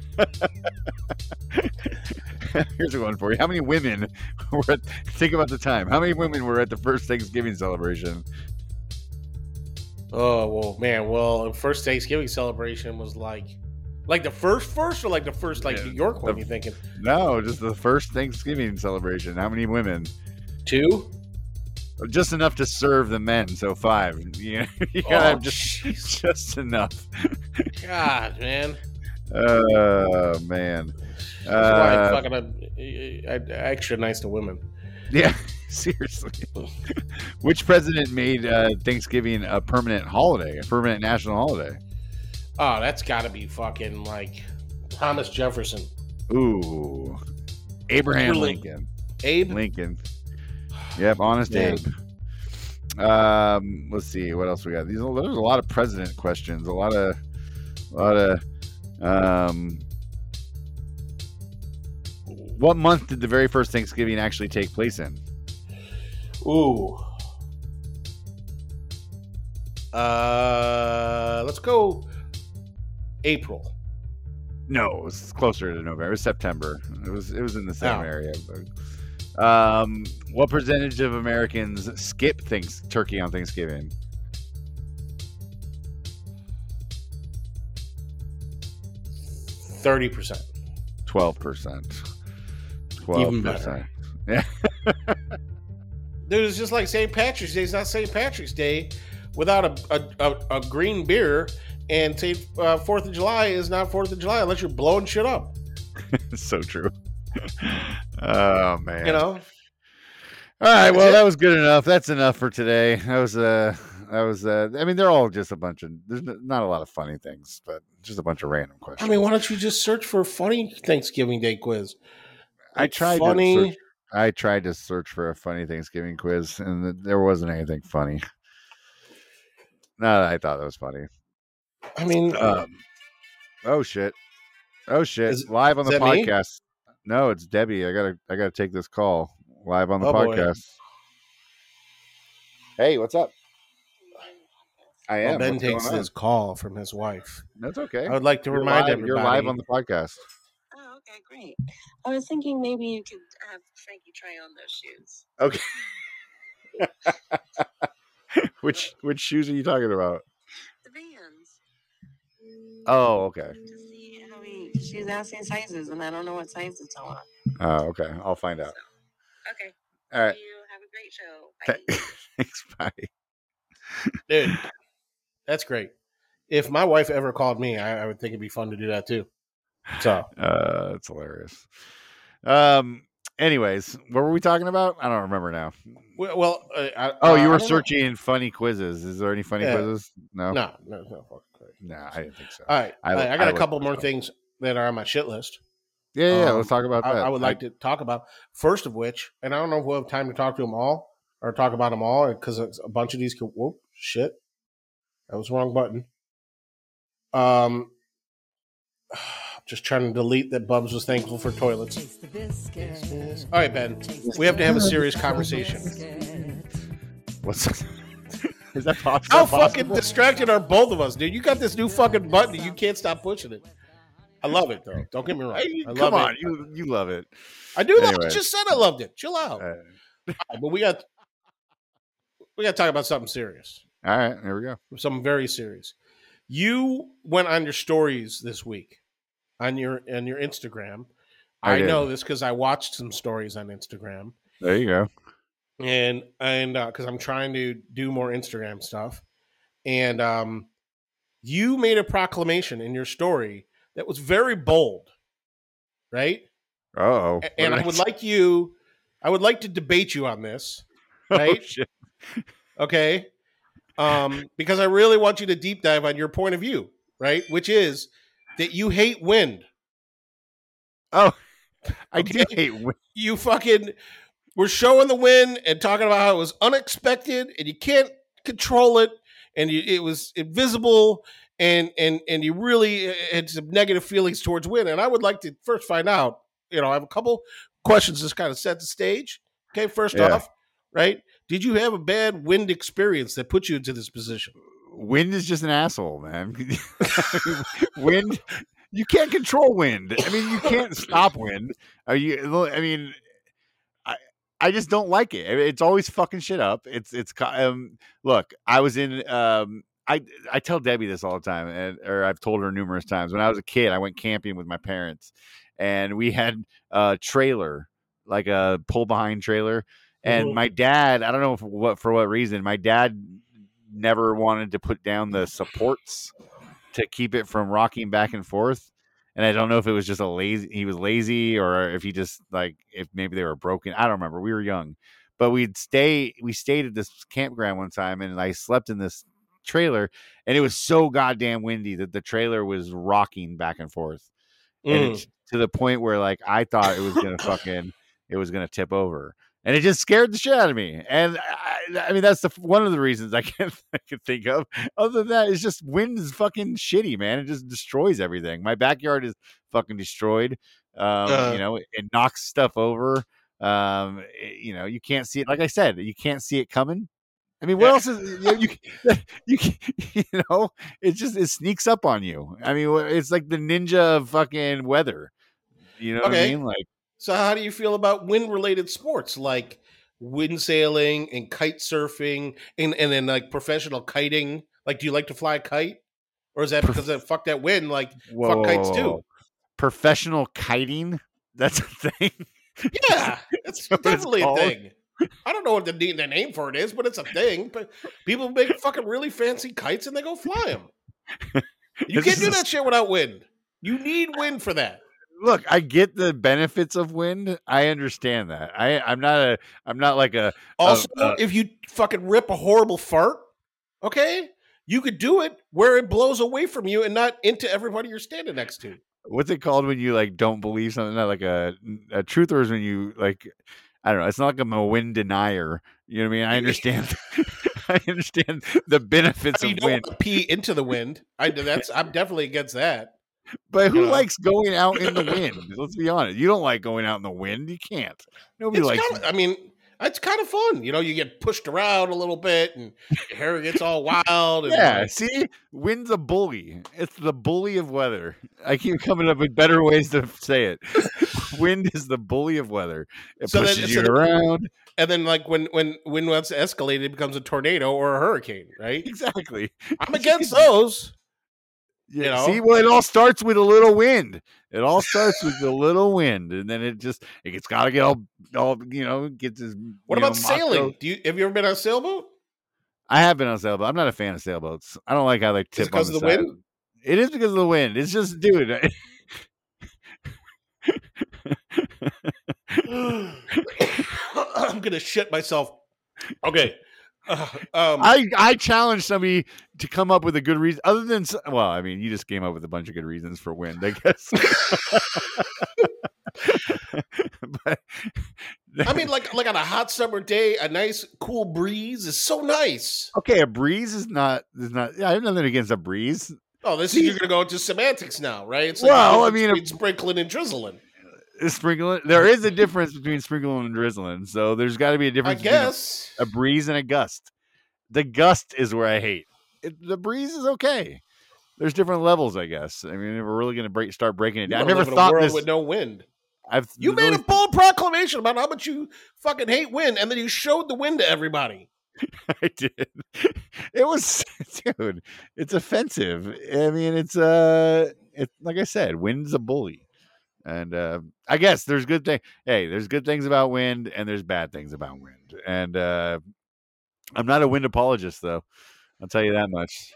Here's a one for you. How many women were at, think about the time. How many women were at the first Thanksgiving celebration? Oh well, man. Well, the first Thanksgiving celebration was like Like the first first or like the first like Yeah, New York one? the- You thinking No, just the first Thanksgiving celebration. How many women? two? Just enough to serve the men. So five. You, know, you gotta Oh, have just just enough. God, man. Oh man. That's why Uh, I fucking uh, I, I, extra nice to women. Yeah, seriously. Which president made uh, Thanksgiving a permanent holiday, a permanent national holiday? Oh, that's got to be fucking like Thomas Jefferson. Ooh, Abraham Really? Lincoln. Abe? Lincoln. Yep, honest Man. Abe. Um, let's see what else we got. These there's a lot of president questions. A lot of, a lot of. Um, what month did the very first Thanksgiving actually take place in? Ooh. Uh, let's go April. No, it was closer to November. It was September. It was it was in the same Oh. area. But, um, what percentage of Americans skip things turkey on Thanksgiving? thirty percent. Twelve percent. Twelve Even better. percent. Yeah. Dude, it's just like Saint Patrick's Day. It's not Saint Patrick's Day without a a, a, a green beer. And Saint uh, Fourth of July is not Fourth of July unless you're blowing shit up. It's so true. Oh man. You know. All right. That's Well, it? that was good enough. That's enough for today. That was uh that was uh I mean they're all just a bunch of there's n- not a lot of funny things, but just a bunch of random questions. I mean, why don't you just search for a funny Thanksgiving Day quiz? I Like, tried funny. to search, I tried to search for a funny Thanksgiving quiz, and th- there wasn't anything funny. No, I thought that was funny. I mean, Um, oh shit! Oh shit! Is- Live on is the that me? podcast. No, it's Debbie. I gotta, I gotta take this call live on the Oh, boy. podcast. Hey, what's up? I well, am. Ben What's going takes on? his call from his wife. That's okay. I would like to You're remind live, everybody. You're live on the podcast. Oh, okay, great. I was thinking maybe you could have Frankie try on those shoes. Okay. which which shoes are you talking about? The Vans. Oh, okay. To see how he, she's asking sizes, and I don't know what size to tell her. Oh, okay. I'll find out. Okay. All right. You have a great show. Bye. Thanks. Bye. Dude, that's great. If my wife ever called me, I, I would think it'd be fun to do that too. So, Uh, it's hilarious. Um. Anyways, what were we talking about? I don't remember now. well, well uh, I, Oh, uh, you I were don't know. searching funny quizzes. Is there any funny Yeah. quizzes? No. No, no, no. fucking great. No, I didn't think so. All right, I- I, I, I got a looked couple for more some. things that are on my shit list. Yeah, yeah. Um, let's talk about I, that. I would like to talk about first of which, and I don't know if we'll have time to talk to them all or talk about them all because a bunch of these could. Whoop, shit, that was the wrong button. Um, just trying to delete that Bubs was thankful for toilets. Taste the biscuit. All right, Ben, we have to have a serious conversation. What's is that possible? How fucking distracted are both of us, dude? You got this new fucking button, and you can't stop pushing it. I love it though. Don't get me wrong. Hey, I come love on, it. you you love it. I do love it. Anyway. I just said I loved it. Chill out. Uh, All right, but we got we got to talk about something serious. all right, here we go. Something very serious. You went on your stories this week on your on your Instagram. I I, did. know this because I watched some stories on Instagram, There you go. and and because I'm trying to do more Instagram stuff, and um, you made a proclamation in your story that was very bold, right? Oh, A- and I would like you, I would like to debate you on this, right? Oh, shit. Okay. Um, because I really want you to deep dive on your point of view, right? Which is that you hate wind. Oh, I do Okay. hate wind. You fucking were showing the wind and talking about how it was unexpected and you can't control it and you, it was invisible and and and you really had some negative feelings towards wind. And I would like to first find out, you know, I have a couple questions to kind of set the stage. Okay, first Yeah. off, right? Did you have a bad wind experience that put you into this position? Wind is just an asshole, man. Wind, you can't control wind. I mean, you can't stop wind. Are you? I mean, I I just don't like it. I mean, it's always fucking shit up. It's it's co- um. Look, I was in um. I I tell Debbie this all the time, and or I've told her numerous times. When I was a kid, I went camping with my parents, and we had a trailer, like a pull behind trailer. And Mhm. my dad, I don't know for what for what reason, my dad never wanted to put down the supports to keep it from rocking back and forth. And I don't know if it was just a lazy, he was lazy, or if he just like, if maybe they were broken. I don't remember. We were young, but we'd stay, we stayed at this campground one time, and I slept in this trailer, and it was so goddamn windy that the trailer was rocking back and forth. And Mm. it's to the point where like, I thought it was going to fucking, it was going to tip over. And it just scared the shit out of me. And I, I mean, that's the one of the reasons I can I can think of. Other than that, it's just wind is fucking shitty, man. It just destroys everything. My backyard is fucking destroyed. Um, Uh. you know, it, it knocks stuff over. Um, it- you know, you can't see it. Like I said, you can't see it coming. I mean, what Yeah. else is you, you, you you know? It just it sneaks up on you. I mean, it's like the ninja of fucking weather. You know what I Okay. mean? Like. So how do you feel about wind-related sports like wind sailing and kite surfing and, and then like professional kiting? Like, do you like to fly a kite? Or is that because of fuck that wind? Like, Whoa, fuck whoa, kites whoa, too. whoa. Professional kiting? That's a thing. Yeah, it's What it's definitely a called? thing. I don't know what the, the name for it is, but it's a thing. But people make fucking really fancy kites and they go fly them. You This can't is do a- that shit without wind. You need wind for that. Look, I get the benefits of wind. I understand that. I I'm not a I'm not like a Also, uh, if you fucking rip a horrible fart, okay, you could do it where it blows away from you and not into everybody you're standing next to. what's it called when you like don't believe something? Not like a a truther is when you like I don't know. It's not like I'm a wind denier. You know what I mean? I understand. I understand the benefits I mean, of you don't wind, want to pee into the wind. I that's I'm definitely against that. but who you know. likes going out in the wind? Let's be honest. You don't like going out in the wind. You can't. Nobody It's likes. kind of, I mean, it's kind of fun. You know, you get pushed around a little bit and your hair gets all wild. And Yeah, like, see, wind's a bully. It's the bully of weather. I keep coming up with better ways to say it. Wind is the bully of weather. It So then- pushes so you then- around. and then like when when when what's escalated, it becomes a tornado or a hurricane, right? Exactly. I'm against those. Yeah, You know? see, well, it all starts with a little wind. It all starts with a little wind, and then it just it's got to get all all you know gets this. What you about know, sailing? Moscow- Do you have you ever been on a sailboat? I have been on a sailboat. I'm not a fan of sailboats. I don't like how they tip Is it because on of the the side. wind? It is because of the wind. It's just, dude. I'm gonna shit myself. Okay. Uh, um, I I challenge somebody to come up with a good reason other than s- well, I mean, you just came up with a bunch of good reasons for wind, I guess. but I mean, like like on a hot summer day, a nice cool breeze is so nice. okay, a breeze is not is not. Yeah, I have nothing against a breeze. Oh, this is you're gonna go into semantics now, right? It's Well, the I mean, difference between sprinkling and drizzling. It's sprinkling. There is a difference between sprinkling and drizzling, so there's got to be a I difference. guess. between a, a breeze and a gust. The gust is where I hate. It, the breeze is okay. There's different levels, I guess. I mean, if we're really going to break, start breaking it You down. I wanna never live in a thought world this. with no wind. I've You there's made a always- bold proclamation about how much you fucking hate wind, and then you showed the wind to everybody. I did. It was, dude. It's offensive. I mean, it's uh, it's like I said, wind's a bully, and uh, I guess there's good thing. Hey, there's good things about wind, and there's bad things about wind, and uh, I'm not a wind apologist, though. I'll tell you that much.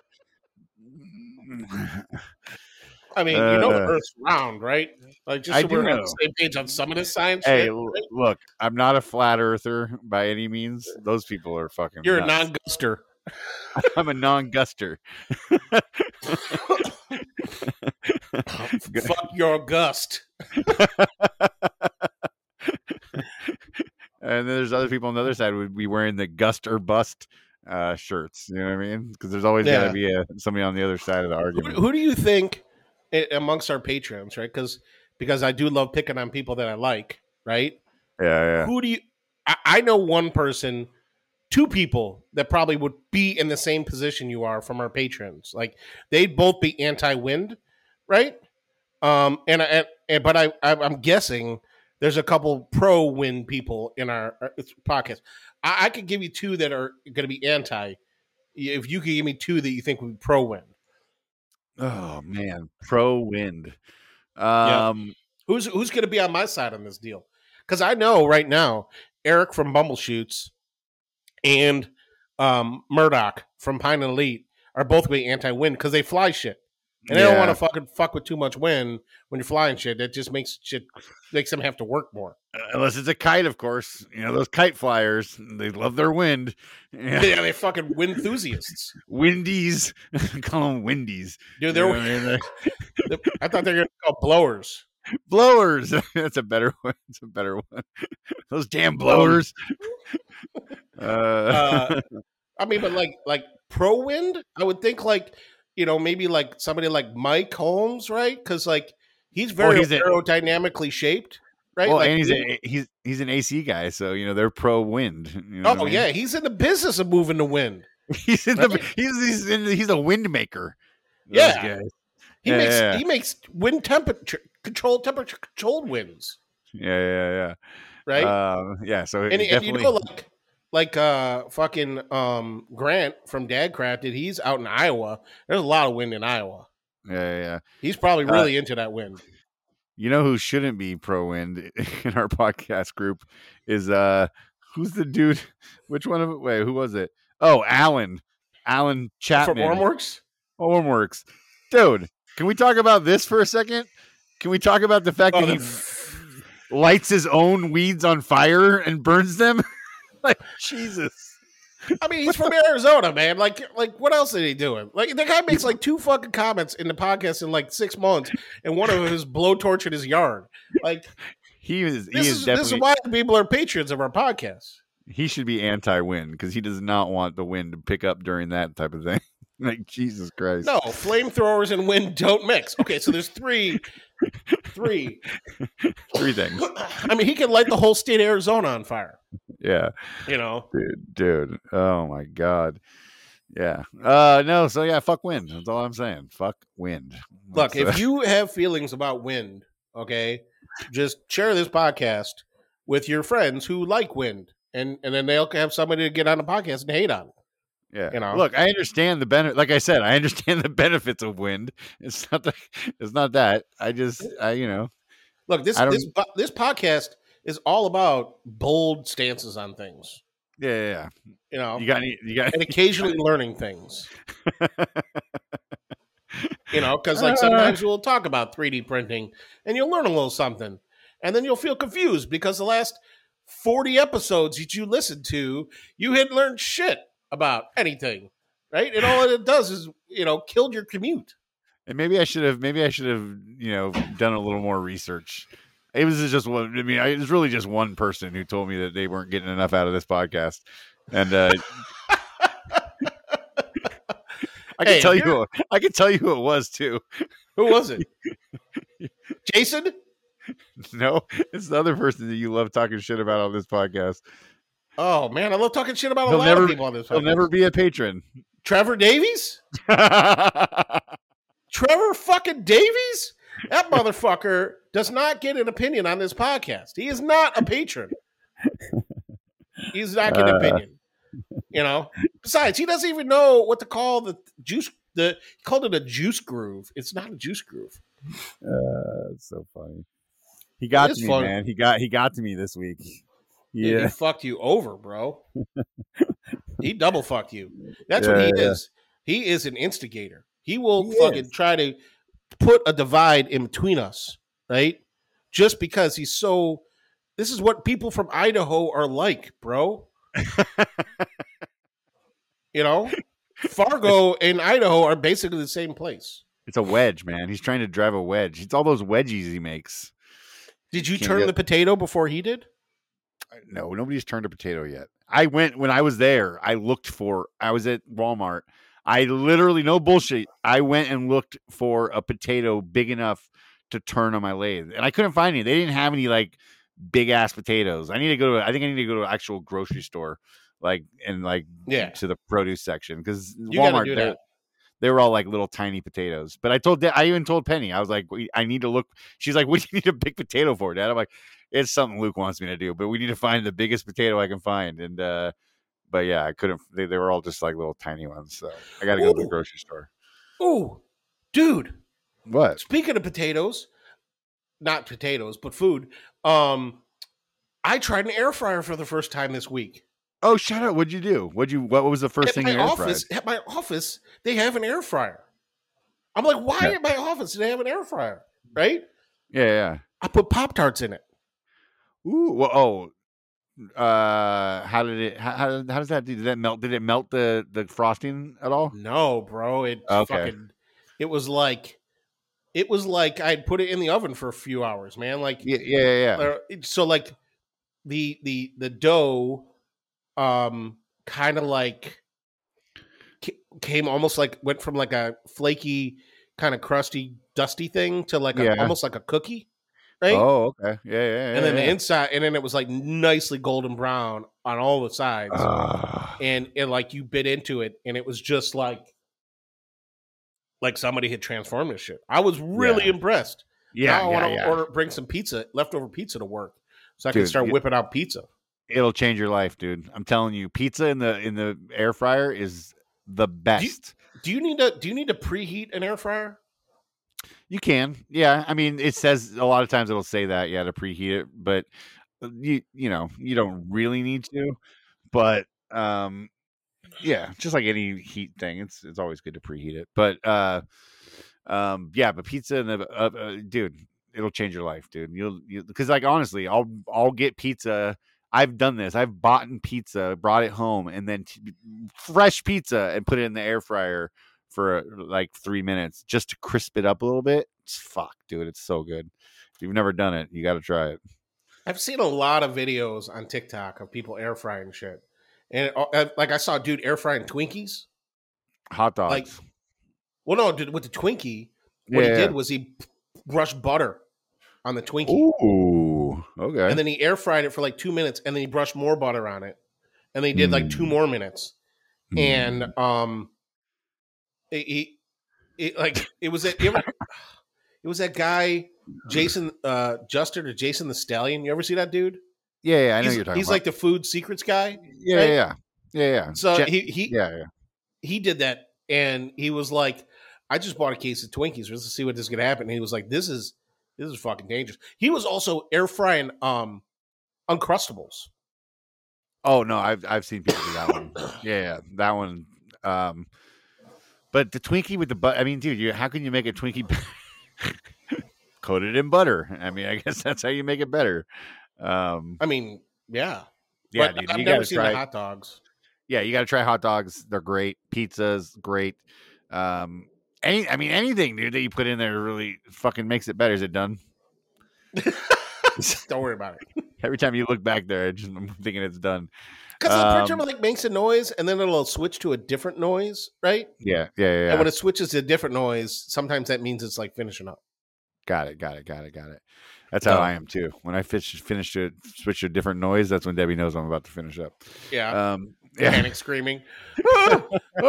I mean, you know the Uh, Earth's round, right? Like, just I so do we're on know. the same page on some of this science. Hey, shit, l- right? look, I'm not a flat earther by any means. Those people are fucking. You're a nuts. non-guster. I'm a non-guster. Fuck your gust. And then there's other people on the other side who would be wearing the gust or bust uh, shirts. You know what I mean? Because there's always got Yeah. to be a, somebody on the other side of the Who, argument. who do you think eh, amongst our patrons, right? Because because I do love picking on people that I like, right? yeah, yeah. Who do you? I, I know one person, two people that probably would be in the same position you are from our patrons. Like they'd both be anti-wind, right? Um, and I, and but I, I I'm guessing there's a couple pro-wind people in our, our podcast. I, I could give you two that are going to be anti. if you could give me two that you think would be pro wind. Oh man, pro wind. Um, Who's who's going to be on my side on this deal? Because I know right now Eric from Bumbleshoots and um, Murdoch from Pine and Elite are both going to be anti-wind because they fly shit, and they don't Yeah. want to fucking fuck with too much wind when you're flying shit. That just makes shit makes them have to work more. unless it's a kite, of course. You know those kite flyers. They love their wind. Yeah. Yeah, they fucking wind enthusiasts, Windies. Call them windies. dude. They're You know what I mean? I thought they were going to call blowers. Blowers. That's a better one. It's a better one. Those damn blowers. uh, Uh, I mean, but like like pro wind, I would think like you know maybe like somebody like Mike Holmes, right? Because like he's very he's a- aerodynamically shaped, right? well, like, and he's a, he's he's an A C guy, so you know they're pro wind. You know oh what I mean? yeah, he's in the business of moving the wind. He's in the Right? he's he's, in, he's a wind maker. Those Yeah. guys. He Yeah, makes yeah. he makes wind temperature controlled temperature controlled winds, Yeah, yeah, right? yeah. Um, yeah. So and, it and you definitely. know like like uh fucking um Grant from Dad Crafted, he's out in Iowa. There's a lot of wind in Iowa. yeah, yeah, yeah. He's probably Uh, really into that wind. You know who shouldn't be pro wind in our podcast group is uh who's the dude? Which one of it? Wait, who was it? Oh, Alan. Alan From Chapman. Ormworks? Ormworks. Dude, can we talk about this for a second? Can we talk about the fact Oh, that the- he lights his own weeds on fire and burns them? Like, Jesus. I mean, he's from Arizona, man. Like, like what else is he doing? Like, the guy makes like two fucking comments in the podcast in like six months, and one of them is blowtorch in his yard. Like, He is he this is is, definitely this is why people are patrons of our podcast. he should be anti-wind because he does not want the wind to pick up during that type of thing. Like, Jesus Christ. No, flamethrowers and wind don't mix. Okay, so there's three, three. Three things. I mean, he can light the whole state of Arizona on fire. Yeah. You know, Dude, dude. Oh my God. Yeah. Uh no, so yeah, fuck wind. That's all I'm saying. Fuck wind. look, That's, uh, if you have feelings about wind, okay, just share this podcast with your friends who like wind, and and then they'll have somebody to get on the podcast and hate on it. yeah. you know. Look, I understand the benefit. Like I said, I understand the benefits of wind. It's not the, it's not that. I just I you know. Look, this I don't- this po- this podcast is all about bold stances on things. Yeah, yeah, yeah. You know, You got any you got and occasionally learning things. You know, because like sometimes we'll talk about three D printing and you'll learn a little something, and then you'll feel confused because the last forty episodes that you listened to, you hadn't learned shit about anything, right? And all it does is, you know, killed your commute. And maybe I should have, maybe I should have, you know, done a little more research. It was just one. I mean, I, it was really just one person who told me that they weren't getting enough out of this podcast, and uh, I can Hey, tell you, you're- who, I can tell you who it was too. Who was it? Jason? No, it's the other person that you love talking shit about on this podcast. Oh man, I love talking shit about a He'll lot never- of people on this. He'll podcast. never be a patron. Trevor Davies? Trevor fucking Davies? That motherfucker does not get an opinion on this podcast. He is not a patron. He's not getting an Uh. opinion. You know. Besides, he doesn't even know what to call the juice. The he called it a juice groove. It's not a juice groove. Uh, it's so funny. He got It is to me, funny. man. He got he got to me this week. Dude, Yeah, he fucked you over, bro. He double fucked you. That's Yeah, what he yeah. is. He is an instigator. He will He fucking is. try to put a divide in between us, right? Just because he's so. This is what people from Idaho are like, bro. You know, Fargo and Idaho are basically the same place. it's a wedge, man. He's trying to drive a wedge. It's all those wedgies he makes. Did you Can't turn get- the potato before he did? No, nobody's turned a potato yet. I went when I was there. I looked for. I was at Walmart. I literally, no bullshit. I went and looked for a potato big enough to turn on my lathe, and I couldn't find any. They didn't have any like big ass potatoes. I need to go to. I think I need to go to an actual grocery store, like and like Yeah. to the produce section because You got to Walmart do they- that. they were all like little tiny potatoes. But I told, I even told Penny, I was like, we, I need to look. She's like, what do you need a big potato for, Dad? I'm like, it's something Luke wants me to do, but we need to find the biggest potato I can find. And uh, but yeah, I couldn't. They, they were all just like little tiny ones. So I got to go to the Ooh. grocery store. Ooh, dude. What? Speaking of potatoes, not potatoes, but food. Um, I tried an air fryer for the first time this week. Oh, shut up! What'd you do? What'd you? What was the first At thing my you air office, fried? at my office, they have an air fryer. I'm like, why Yeah. at my office do they have an air fryer? Right? Yeah, yeah. I put Pop Tarts in it. Ooh, well, oh, uh, how did it? How, how how does that do? Did that melt? Did it melt the the frosting at all? No, bro. It Okay. fucking. It was like, it was like I'd put it in the oven for a few hours, man. Like, Yeah, yeah, yeah. yeah. uh, it- so like the the the dough, um, kind of like ca- came almost like went from like a flaky, kind of crusty, dusty thing to like a, Yeah. almost like a cookie, right? Oh, okay. Yeah, yeah. yeah and then yeah. the inside, and then it was like nicely golden brown on all the sides, Ah. and and like you bit into it, and it was just like like somebody had transformed this shit. I was really Yeah. impressed. yeah, now I yeah, want to yeah. order, bring some pizza, leftover pizza to work, so I can Dude, start you- whipping out pizza. It'll change your life, dude. I'm telling you, pizza in the in the air fryer is the best. Do you need to do you need to preheat an air fryer? You can, yeah. I mean, it says a lot of times it'll say that, yeah, to preheat it, but you you know you don't really need to. But um, yeah, just like any heat thing, it's it's always good to preheat it. But uh, um, yeah, but pizza and the uh, uh, dude, it'll change your life, dude. You'll you because like honestly, I'll I'll get pizza. I've done this. I've bought pizza, brought it home, and then t- fresh pizza and put it in the air fryer for uh, like three minutes just to crisp it up a little bit. It's fuck, dude. It's so good. If you've never done it, you got to try it. I've seen a lot of videos on TikTok of people air frying shit, and uh, like I saw a dude air frying Twinkies. Hot dogs. Like, well, no, dude, with the Twinkie, what Yeah. he did was he brushed butter on the Twinkie, Ooh, okay. and then he air fried it for like two minutes, and then he brushed more butter on it, and then he did like two Mm. more minutes, Mm. and um, it, it, it like it was that it, it was that guy Jason uh Juster or Jason the Stallion. You ever see that dude? yeah, yeah, I know he's you're talking he's about. like the food secrets guy. yeah, right? yeah, yeah, yeah, yeah. So Jen- he he yeah, yeah. he did that, and he was like, I just bought a case of Twinkies just to see what this is gonna happen. And he was like, this is this is fucking dangerous. He was also air frying um Uncrustables. Oh no, I've I've seen people do that one. Yeah, yeah, that one. Um, but the Twinkie with the butter. I mean, dude, you how can you make a Twinkie coated in butter? I mean, I guess that's how you make it better. Um, I mean, yeah. yeah, but dude, I've you never gotta seen try. the hot dogs. Yeah, you got to try hot dogs. They're great. Pizza's great. Um, any, I mean, anything, dude, that you put in there really fucking makes it better. Is it done? Don't worry about it. Every time you look back there, I just, I'm thinking it's done. Because the printer Um, like makes a noise and then it'll switch to a different noise, right? Yeah, yeah, yeah. And when it switches to a different noise, sometimes that means it's like finishing up. Got it, got it, got it, got it. That's how No. I am too. When I finish, finish to switch to a different noise, that's when Debbie knows I'm about to finish up. Yeah. Um, yeah. Panic screaming. oh,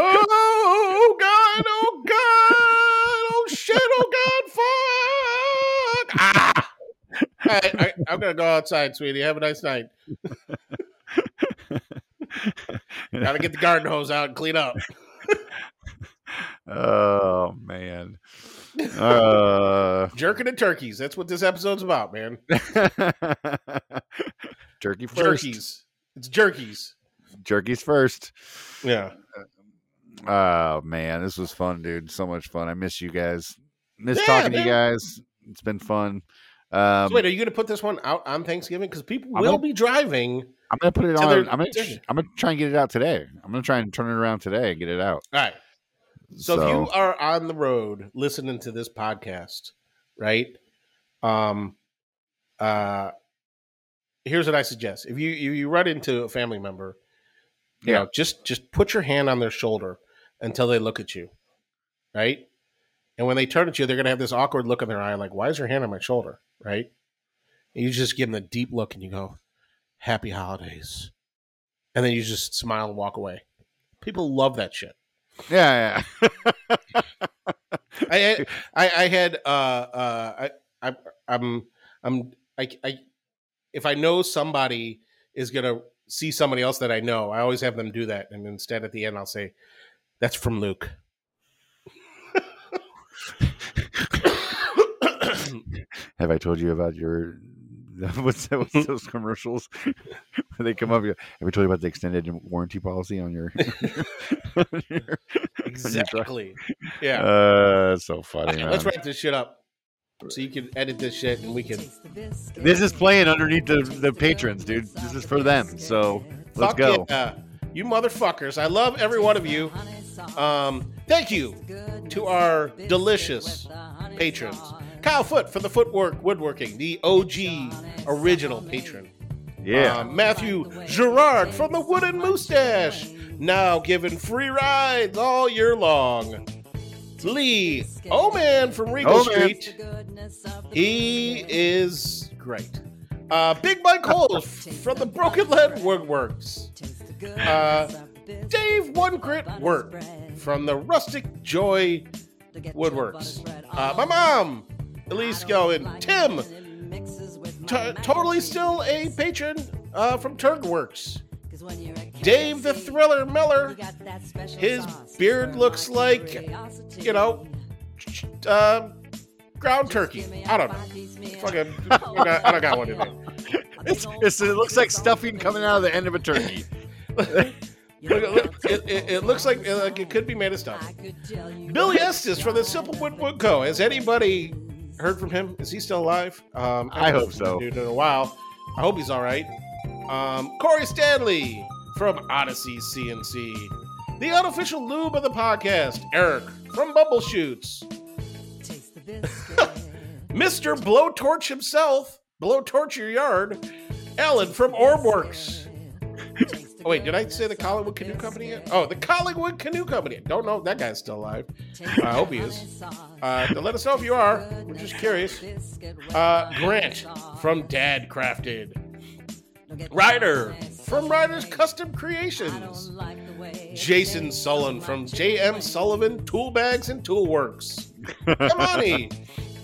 oh, God, oh God, oh shit, oh God, fuck. Ah! All right, I, I'm gonna go outside, sweetie. Have a nice night. Gotta get the garden hose out and clean up. Oh man. Uh, Jerking and turkeys. That's what this episode's about, man. Jerky first. Jerkies. It's jerkies. Jerky's first. Yeah. Oh man, this was fun, dude. So much fun. I miss you guys. Miss Yeah, talking to man. you guys. It's been fun. Um, So wait, are you gonna put this one out on Thanksgiving? Because people I'm will gonna- be driving. I'm gonna put it So on. they're- I'm gonna. I'm gonna try and get it out today. I'm gonna try and turn it around today and get it out. All right. So, if you are on the road listening to this podcast, right? Um, uh, here's what I suggest: if you you, you run into a family member, you Yeah. know, just just put your hand on their shoulder until they look at you, right? And when they turn at you, they're gonna have this awkward look in their eye, like, "Why is your hand on my shoulder?" Right? And you just give them a deep look, and you go, "Happy holidays," and then you just smile and walk away. People love that shit. yeah, yeah. I, had- I I had uh uh I I I'm I'm I I if I know somebody is gonna see somebody else that I know, I always have them do that, and instead at the end I'll say, "That's from Luke." Have I told you about your what's, that, what's those commercials where they come up? Have I told you about the extended warranty policy on your, on your exactly? Yeah, uh, so funny. Okay, Man. let's wrap this shit up so you can edit this shit and we can. This is playing underneath the the patrons, dude. This is for them. So let's Fuck go. Yeah. You motherfuckers! I love every one of you. Um, thank you to our delicious patrons. Kyle Foot for the footwork woodworking, the O G original patron. Yeah. Um, Matthew Gerard from the Wooden Mustache, now giving free rides all year long. Lee O-Man from Regal O-Man. Street. He is great. Uh, Big Mike Holes from the Broken Lead Woodworks. Uh, Dave One Grit Work from the Rustic Joy Woodworks. Uh, my mom, Elise going. Tim, t- totally still a patron uh, from Turgworks. Dave the Thriller Miller, his beard looks like, you know, uh, ground turkey. I don't know. Fucking, I got, I don't got one today. It's, it's, it looks like stuffing coming out of the end of a turkey. Look, look, it, it, it looks like, like it could be made of stuff. Billy Estes from the Simple Wood Wood Co. Has anybody heard from him? Is he still alive? Um, I hope so. Dude, in a while. I hope he's all right. Um, Corey Stanley from Odyssey C N C. The unofficial lube of the podcast, Eric from Bumbleshoots. Mister Blowtorch himself, Blowtorch Your Yard, Alan from Orbworks. Oh, wait, did I say the Collingwood Canoe Company yet? Oh, the Collingwood Canoe Company. Don't know if that guy's still alive. Uh, I hope he is. Uh, let us know if you are. We're just curious. Uh, Grant from Dad Crafted. Ryder from Ryder's Custom Creations. Jason Sullivan from J M Sullivan Tool Bags and Toolworks. Kamani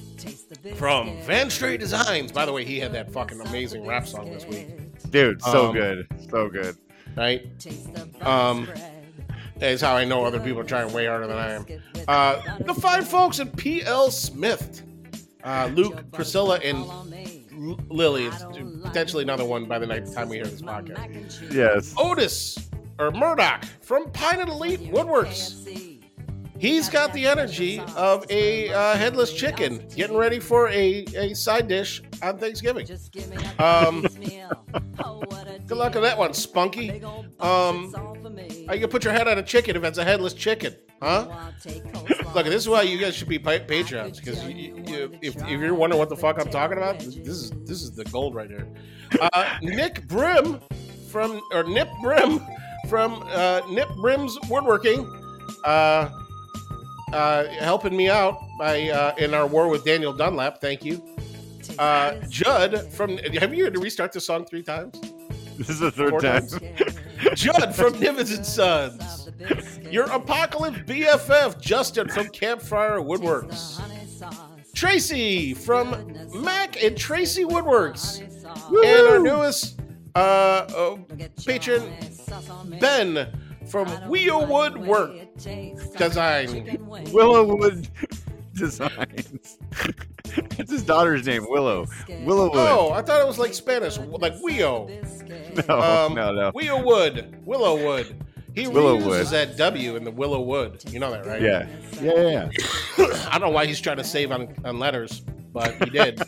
from Van Stray Designs. By the way, he had that fucking amazing rap song this week. Dude, so Um, good. So good. Right? Um, that's how I know other people are trying way harder than I am. Uh, the fine folks at P L Smith. Uh, Luke, Priscilla, and L- Lily. It's potentially another one by the night time we hear this podcast. Yes. Otis, or Murdoch, from Pine and Elite Woodworks. He's got the energy of a uh, headless chicken getting ready for a, a side dish on Thanksgiving. Um, good luck on that one, Spunky. Um, how you gonna put your head on a chicken if it's a headless chicken, huh? Look, this is why you guys should be pa- Patreons, because you, you, if, if you're wondering what the fuck I'm talking about, this is this is the gold right here. Uh, Nick Brim from or Nip Brim from uh, Nip Brim's Woodworking. Uh, Uh, helping me out by uh, in our war with Daniel Dunlap. Thank you, uh, Judd from. Have you heard to restart the song three times? This is the third Four time. times? Judd from Nivens and Sons. Your Apocalypse B F F, Justin from Campfire Woodworks. Tracy from Mac and Tracy Woodworks. And our newest uh, uh, patron, Ben from Wheelwood Work Design. Willowwood Designs. That's his daughter's name, Willow. Willowwood. Oh, I thought it was like Spanish, like Wio. no, Um, no, no. Wheelwood, Willowwood. He Willowwood. reuses that W in the Willowwood. You know that, right? Yeah. Yeah, yeah, yeah. I don't know why he's trying to save on, on letters, but he did.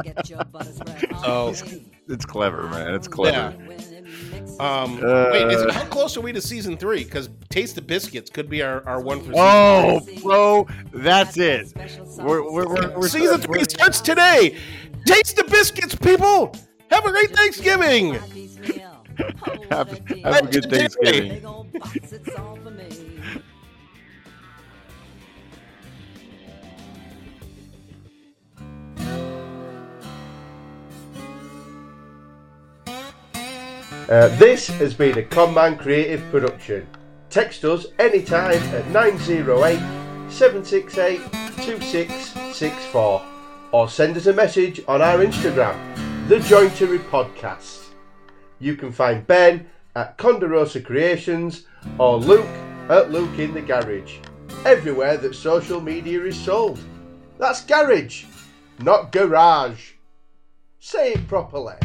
So, It's clever, man. It's clever. um, Uh, wait, is it, how close are we to season three? Because Taste the Biscuits could be our, our one for season Oh, three. bro, that's it. We're, we're, we're, we're Season three starts today. Taste the biscuits, people. Have a great Thanksgiving. have, have a good Thanksgiving. Uh, this has been a Conman Creative production. Text us anytime at nine oh eight, seven six eight, two six six four or send us a message on our Instagram, The Jointery Podcast. You can find Ben at Condorosa Creations or Luke at Luke in the Garage. Everywhere that social media is sold. That's garage, not garage. Say it properly.